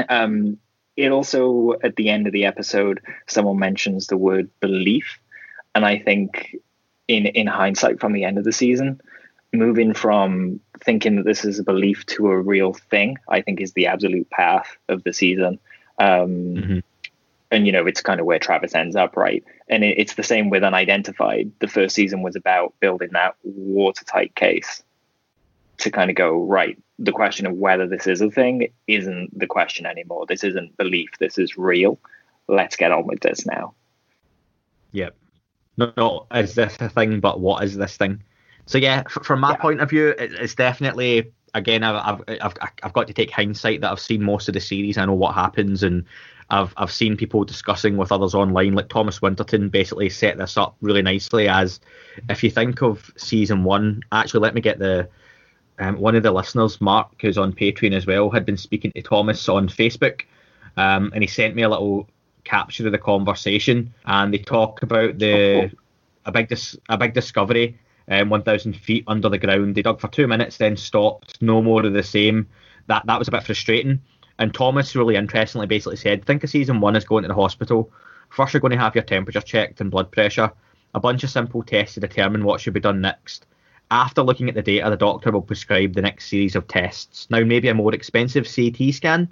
G: It also, at the end of the episode, someone mentions the word belief. And I think in hindsight from the end of the season, moving from thinking that this is a belief to a real thing, I think is the absolute path of the season. And, it's kind of where Travis ends up, right? And it's the same with Unidentified. The first season was about building that watertight case to kind of go, right, the question of whether this is a thing isn't the question anymore. This isn't belief. This is real. Let's get on with this now.
F: Yep. No, is this a thing, but what is this thing? So yeah, from my point of view, it's definitely, again, I've got to take hindsight that I've seen most of the series. I know what happens, and I've seen people discussing with others online, like Thomas Winterton basically set this up really nicely as, if you think of season 1, actually let me get the one of the listeners, Mark, who's on Patreon as well, had been speaking to Thomas on Facebook, and he sent me a little capture of the conversation, and they talk about a big discovery, 1,000 feet under the ground. They dug for 2 minutes, then stopped. No more of the same. That was a bit frustrating. And Thomas really interestingly basically said, think of season 1 as going to the hospital. First, you're going to have your temperature checked and blood pressure. A bunch of simple tests to determine what should be done next. After looking at the data, the doctor will prescribe the next series of tests. Now, maybe a more expensive CT scan.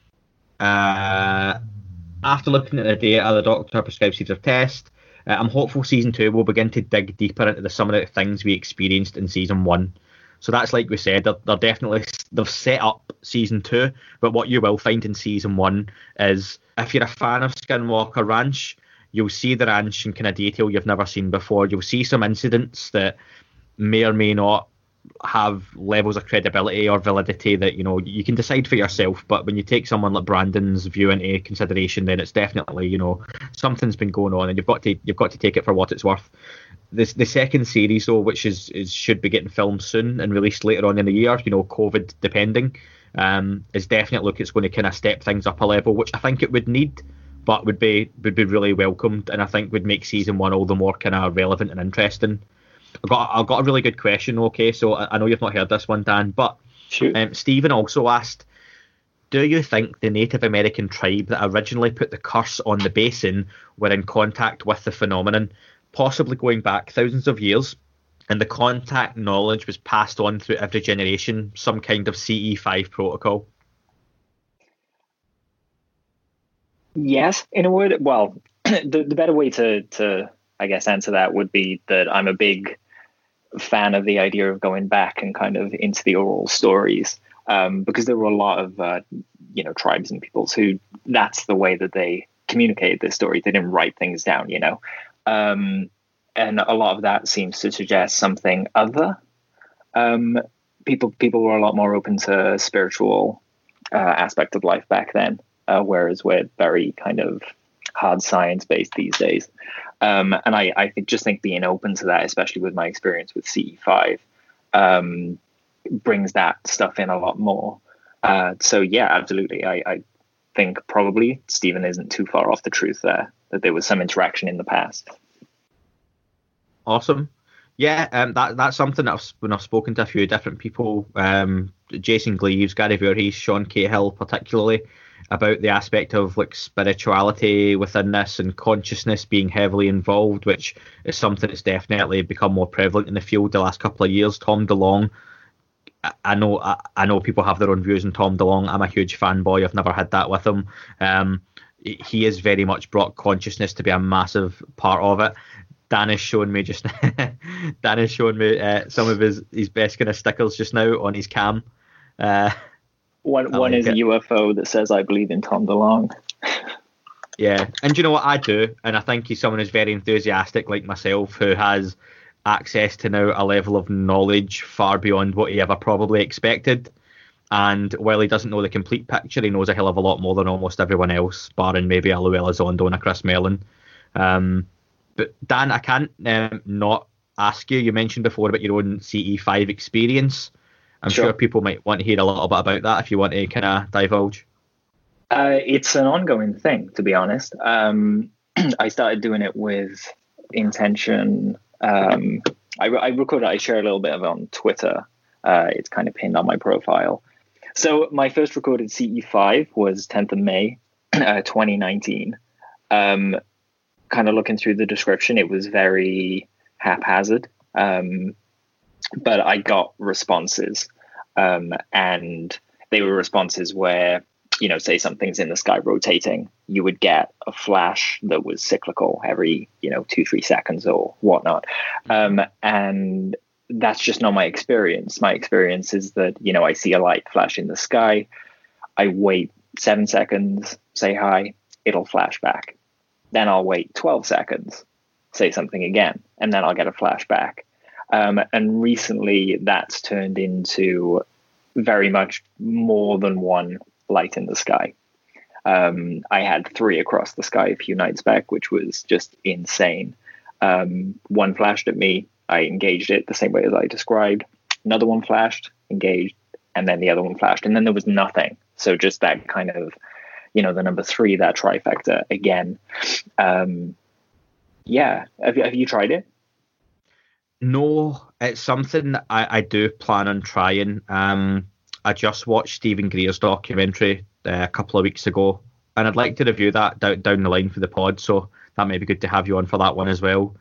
F: After looking at the data, the doctor prescribes a series of tests. I'm hopeful season 2 will begin to dig deeper into some of the things we experienced in season 1. So that's, like we said, they've set up season 2. But what you will find in season 1 is, if you're a fan of Skinwalker Ranch, you'll see the ranch in kind of detail you've never seen before. You'll see some incidents that may or may not have levels of credibility or validity that you can decide for yourself. But when you take someone like Brandon's view into consideration, then it's definitely something's been going on, and you've got to take it for what it's worth. The second series, though, which is should be getting filmed soon and released later on in the year, COVID depending, is definitely it's going to kind of step things up a level, which I think it would need, but would be really welcomed, and I think would make season 1 all the more kind of relevant and interesting. I've got a really good question, okay? So I know you've not heard this one, Dan, but Stephen also asked, do you think the Native American tribe that originally put the curse on the basin were in contact with the phenomenon, possibly going back thousands of years, and the contact knowledge was passed on through every generation, some kind of CE5 protocol?
G: Yes, in a word. Well, the better way to I guess answer that would be that I'm a big fan of the idea of going back and kind of into the oral stories, because there were a lot of tribes and peoples who that's the way that they communicated their stories. They didn't write things down, and a lot of that seems to suggest something other. People were a lot more open to spiritual aspect of life back then, whereas we're very kind of hard science based these days. And I think being open to that, especially with my experience with CE5, brings that stuff in a lot more. So yeah, absolutely. I think probably Stephen isn't too far off the truth there, that there was some interaction in the past.
F: Awesome. Yeah, that's something that when I've spoken to a few different people, Jason Gleaves, Gary Voorhees, Sean Cahill particularly, about the aspect of like spirituality within this and consciousness being heavily involved, which is something that's definitely become more prevalent in the field the last couple of years. Tom DeLonge, I know people have their own views on Tom DeLonge. I'm a huge fanboy. I've never had that with him. He has very much brought consciousness to be a massive part of it. Dan is showing me just Dan is showing me some of his best kind of stickers just now on his cam.
G: One is a UFO that says, "I believe in Tom DeLonge."
F: Yeah, and do you know what I do? And I think he's someone who's very enthusiastic like myself, who has access to now a level of knowledge far beyond what he ever probably expected. And while he doesn't know the complete picture, he knows a hell of a lot more than almost everyone else, barring maybe a Lou Elizondo and a Chris Mellon. But Dan, I can't not ask you. You mentioned before about your own CE5 experience. I'm sure people might want to hear a little bit about that if you want to kind of divulge.
G: It's an ongoing thing, to be honest. I started doing it with intention. I share a little bit of it on Twitter. It's kind of pinned on my profile. So my first recorded CE5 was 10th of May, 2019. Kind of looking through the description, it was very haphazard. But I got responses, and they were responses where, say something's in the sky rotating, you would get a flash that was cyclical every, 2-3 seconds or whatnot. And that's just not my experience. My experience is that, I see a light flash in the sky. I wait 7 seconds, say hi, it'll flash back. Then I'll wait 12 seconds, say something again, and then I'll get a flash back. And recently that's turned into very much more than one light in the sky. I had 3 across the sky a few nights back, which was just insane. One flashed at me. I engaged it the same way as I described. Another one flashed, engaged, and then the other one flashed. And then there was nothing. So just that kind of, the number 3, that trifecta again. Yeah. Have you tried it?
F: No, it's something that I do plan on trying. I just watched Stephen Greer's documentary a couple of weeks ago, and I'd like to review that down the line for the pod, so that may be good to have you on for that one as well.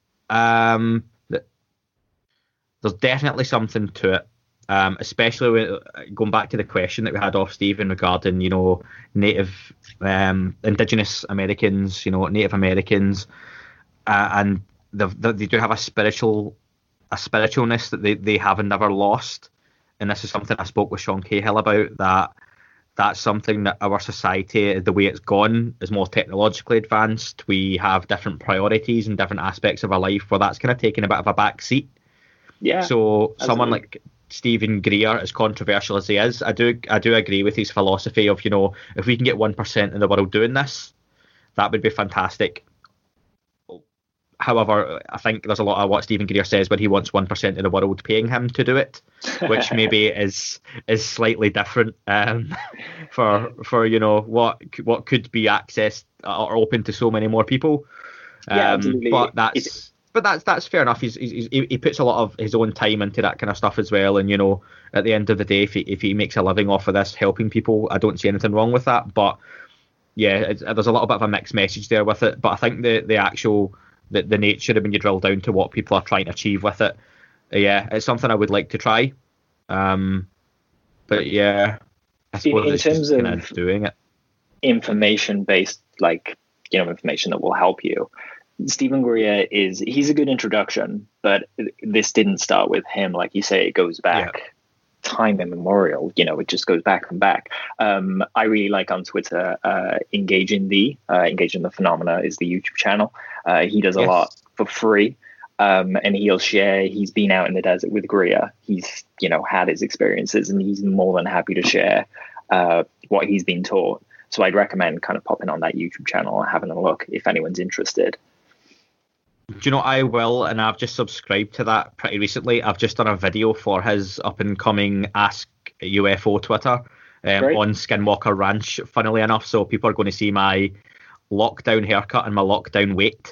F: There's definitely something to it, especially when, going back to the question that we had off Stephen regarding, Native, Indigenous Americans, Native Americans, and they do have a spiritualness that they have never lost. And this is something I spoke with Sean Cahill about, that's something that our society, the way it's gone, is more technologically advanced. We have different priorities and different aspects of our life where that's kind of taking a bit of a back seat. Yeah. So absolutely. Someone like Stephen Greer, as controversial as he is, I do agree with his philosophy of, if we can get 1% in the world doing this, that would be fantastic. However, I think there's a lot of what Stephen Greer says when he wants 1% of the world paying him to do it, which maybe is slightly different for what could be accessed or open to so many more people.
G: Yeah, absolutely.
F: But that's fair enough. He puts a lot of his own time into that kind of stuff as well. And at the end of the day, if he makes a living off of this, helping people, I don't see anything wrong with that. But yeah, there's a little bit of a mixed message there with it. But I think the actual the nature of when you drill down to what people are trying to achieve with it, it's something I would like to try. But yeah, I suppose in terms of doing it,
G: information based, information that will help you. Stephen Greer he's a good introduction, but this didn't start with him. Like you say, it goes back time immemorial. It just goes back and back. I really like on Twitter, Engaging the Phenomena is the YouTube channel. He does a lot for free. And he'll share, he's been out in the desert with Greer. He's, had his experiences, and he's more than happy to share what he's been taught. So I'd recommend kind of popping on that YouTube channel and having a look if anyone's interested.
F: Do you know, I will, and I've just subscribed to that pretty recently. I've just done a video for his up-and-coming Ask UFO Twitter on Skinwalker Ranch, funnily enough. So people are going to see my lockdown haircut and my lockdown weight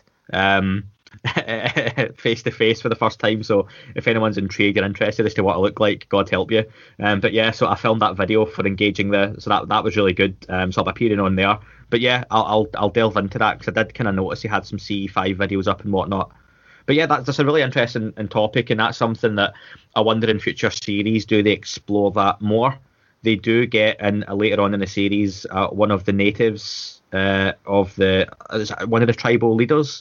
F: face-to-face for the first time. So if anyone's intrigued or interested as to what I look like, God help you. But yeah, so I filmed that video for Engaging so that was really good. So I'll be appearing on there. But yeah, I'll delve into that, because I did kind of notice he had some CE5 videos up and whatnot. But yeah, that's a really interesting topic, and that's something that I wonder in future series, do they explore that more? They do get in later on in the series one of the natives one of the tribal leaders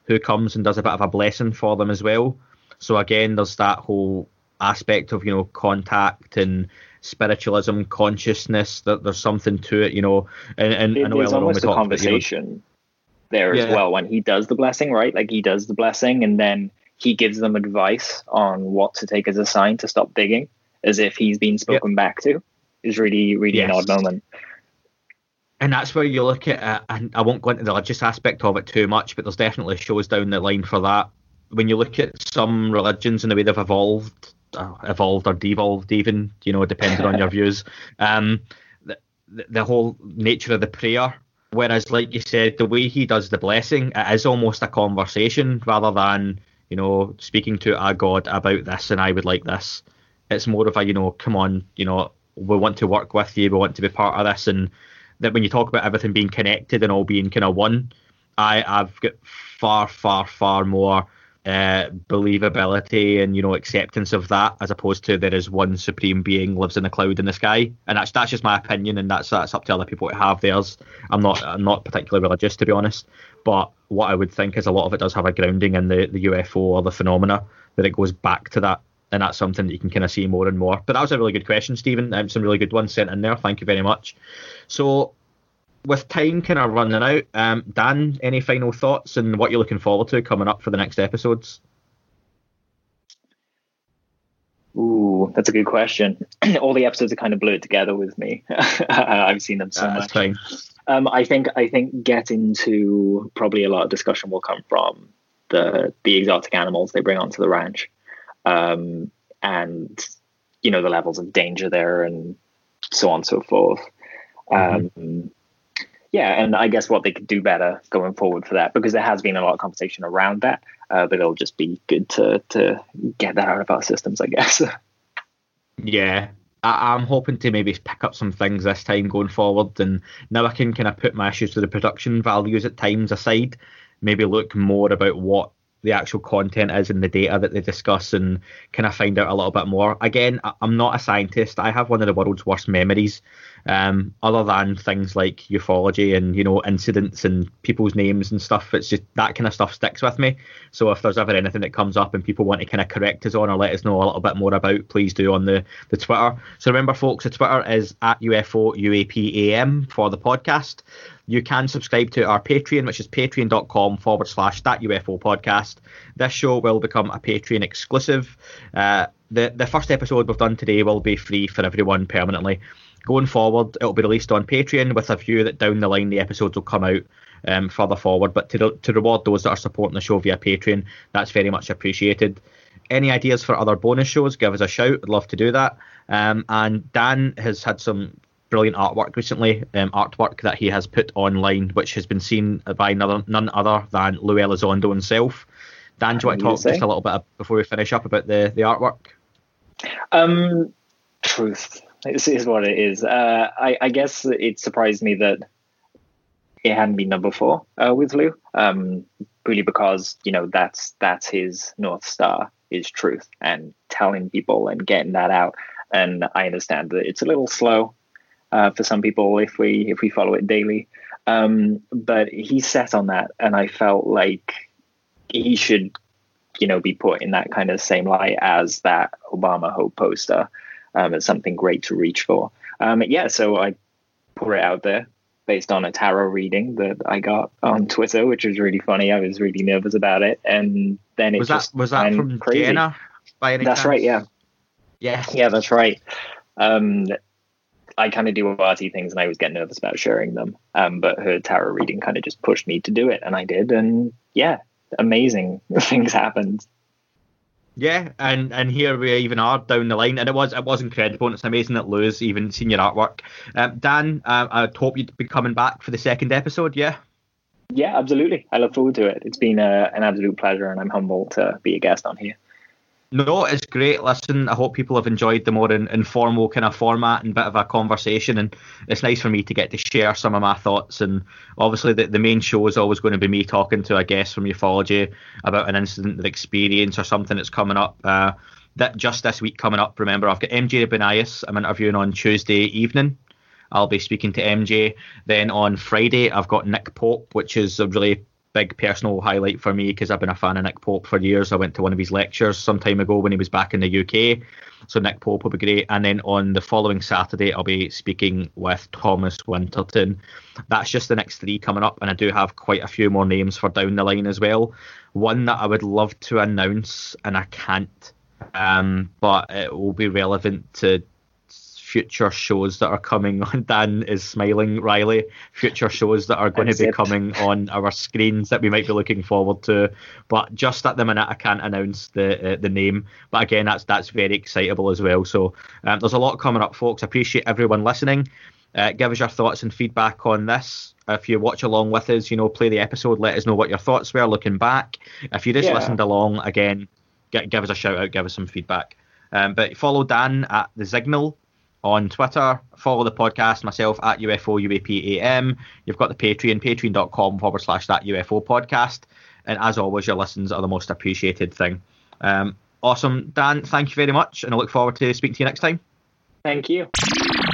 F: who comes and does a bit of a blessing for them as well. So again, there's that whole aspect of, contact and spiritualism, consciousness, that there's something to it, and I know
G: there's almost a conversation there as well when he does the blessing, right? Like he does the blessing and then he gives them advice on what to take as a sign to stop digging, as if he's been spoken back to. Is really, really an odd moment.
F: And that's where you look at, and I won't go into the religious aspect of it too much, but there's definitely shows down the line for that. When you look at some religions and the way they've evolved or devolved even, depending on your views, the whole nature of the prayer, whereas like you said, the way he does the blessing, it is almost a conversation rather than, speaking to a God about this and I would like this. It's more of a, come on, we want to work with you, we want to be part of this. And that when you talk about everything being connected and all being kind of one, I've got far, far, far more believability and acceptance of that, as opposed to there is one supreme being lives in a cloud in the sky. And that's just my opinion, and that's up to other people to have theirs. I'm not particularly religious, to be honest, but what I would think is a lot of it does have a grounding in the UFO or the phenomena, that it goes back to that. And that's something that you can kind of see more and more. But that was a really good question, Stephen. Some really good ones sent in there. Thank you very much. So with time kind of running out, Dan, any final thoughts and what you're looking forward to coming up for the next episodes?
G: Ooh, that's a good question. All the episodes are kind of blurred together with me. I've seen them so much.
F: Fine.
G: I think getting to probably a lot of discussion will come from the exotic animals they bring onto the ranch. And the levels of danger there and so on and so forth. And I guess what they could do better going forward for that, because there has been a lot of conversation around that, but it'll just be good to get that out of our systems, I guess.
F: Yeah, I'm hoping to maybe pick up some things this time going forward, and now I can kind of put my issues with the production values at times aside, maybe look more about what the actual content is in the data that they discuss and kind of find out a little bit more. Again, I'm not a scientist. I have one of the world's worst memories, other than things like ufology and, incidents and people's names and stuff. It's just that kind of stuff sticks with me. So if there's ever anything that comes up and people want to kind of correct us on or let us know a little bit more about, please do on the Twitter. So remember, folks, the Twitter is at UFO UAPAM for the podcast. You can subscribe to our Patreon, which is patreon.com/that UFO podcast. This show will become a Patreon exclusive. The first episode we've done today will be free for everyone permanently. Going forward, it'll be released on Patreon with a view that down the line the episodes will come out further forward. But to reward those that are supporting the show via Patreon, that's very much appreciated. Any ideas for other bonus shows, give us a shout. I'd love to do that. And Dan has had some brilliant artwork recently, artwork that he has put online, which has been seen by none other than Lou Elizondo himself. Dan, do you want to talk just a little bit before we finish up about the artwork?
G: Truth is what it is. I guess it surprised me that it hadn't been done before with Lou, really because that's his North Star, is truth and telling people and getting that out. And I understand that it's a little slow for some people if we follow it daily, but he's set on that, and I felt like he should be put in that kind of same light as that Obama Hope poster. It's something great to reach for. So I put it out there based on a tarot reading that I got on Twitter, which was really funny. I was really nervous about it, and then was that from crazy. Jenna by any chance? That's right. Yeah, that's right. I kind of do arty things and I always get nervous about sharing them. But her tarot reading kind of just pushed me to do it, and I did. And amazing things happened.
F: Yeah, and here we even are down the line, and it was incredible, and it's amazing that Lou's even seen your artwork. Dan, I'd hope you'd be coming back for the second episode, yeah?
G: Yeah, absolutely. I look forward to it. It's been an absolute pleasure, and I'm humbled to be a guest on here.
F: No, it's great. Listen, I hope people have enjoyed the more informal kind of format and bit of a conversation, and it's nice for me to get to share some of my thoughts. And obviously the main show is always going to be me talking to a guest from ufology about an incident, an experience, or something that's coming up. That just this week coming up, remember, I've got MJ Benias I'm interviewing on Tuesday evening. I'll be speaking to MJ. Then on Friday, I've got Nick Pope, which is a really big personal highlight for me because I've been a fan of Nick Pope for years. I went to one of his lectures some time ago when he was back in the UK. So Nick Pope will be great. And then on the following Saturday, I'll be speaking with Thomas Winterton. That's just the next 3 coming up. And I do have quite a few more names for down the line as well. One that I would love to announce, and I can't, but it will be relevant to future shows that are coming on. Dan is smiling, Riley. Future shows that are going to be coming on our screens that we might be looking forward to. But just at the minute, I can't announce the name. But again, that's very excitable as well. So there's a lot coming up, folks. I appreciate everyone listening. Give us your thoughts and feedback on this. If you watch along with us, play the episode. Let us know what your thoughts were looking back. If you just listened along, again, give us a shout out. Give us some feedback. But follow Dan at The Signal on Twitter. Follow the podcast, myself, at UFOUAPAM. You've got the Patreon, patreon.com/that UFO podcast. And as always, your listens are the most appreciated thing. Awesome. Dan, thank you very much. And I look forward to speaking to you next time.
G: Thank you.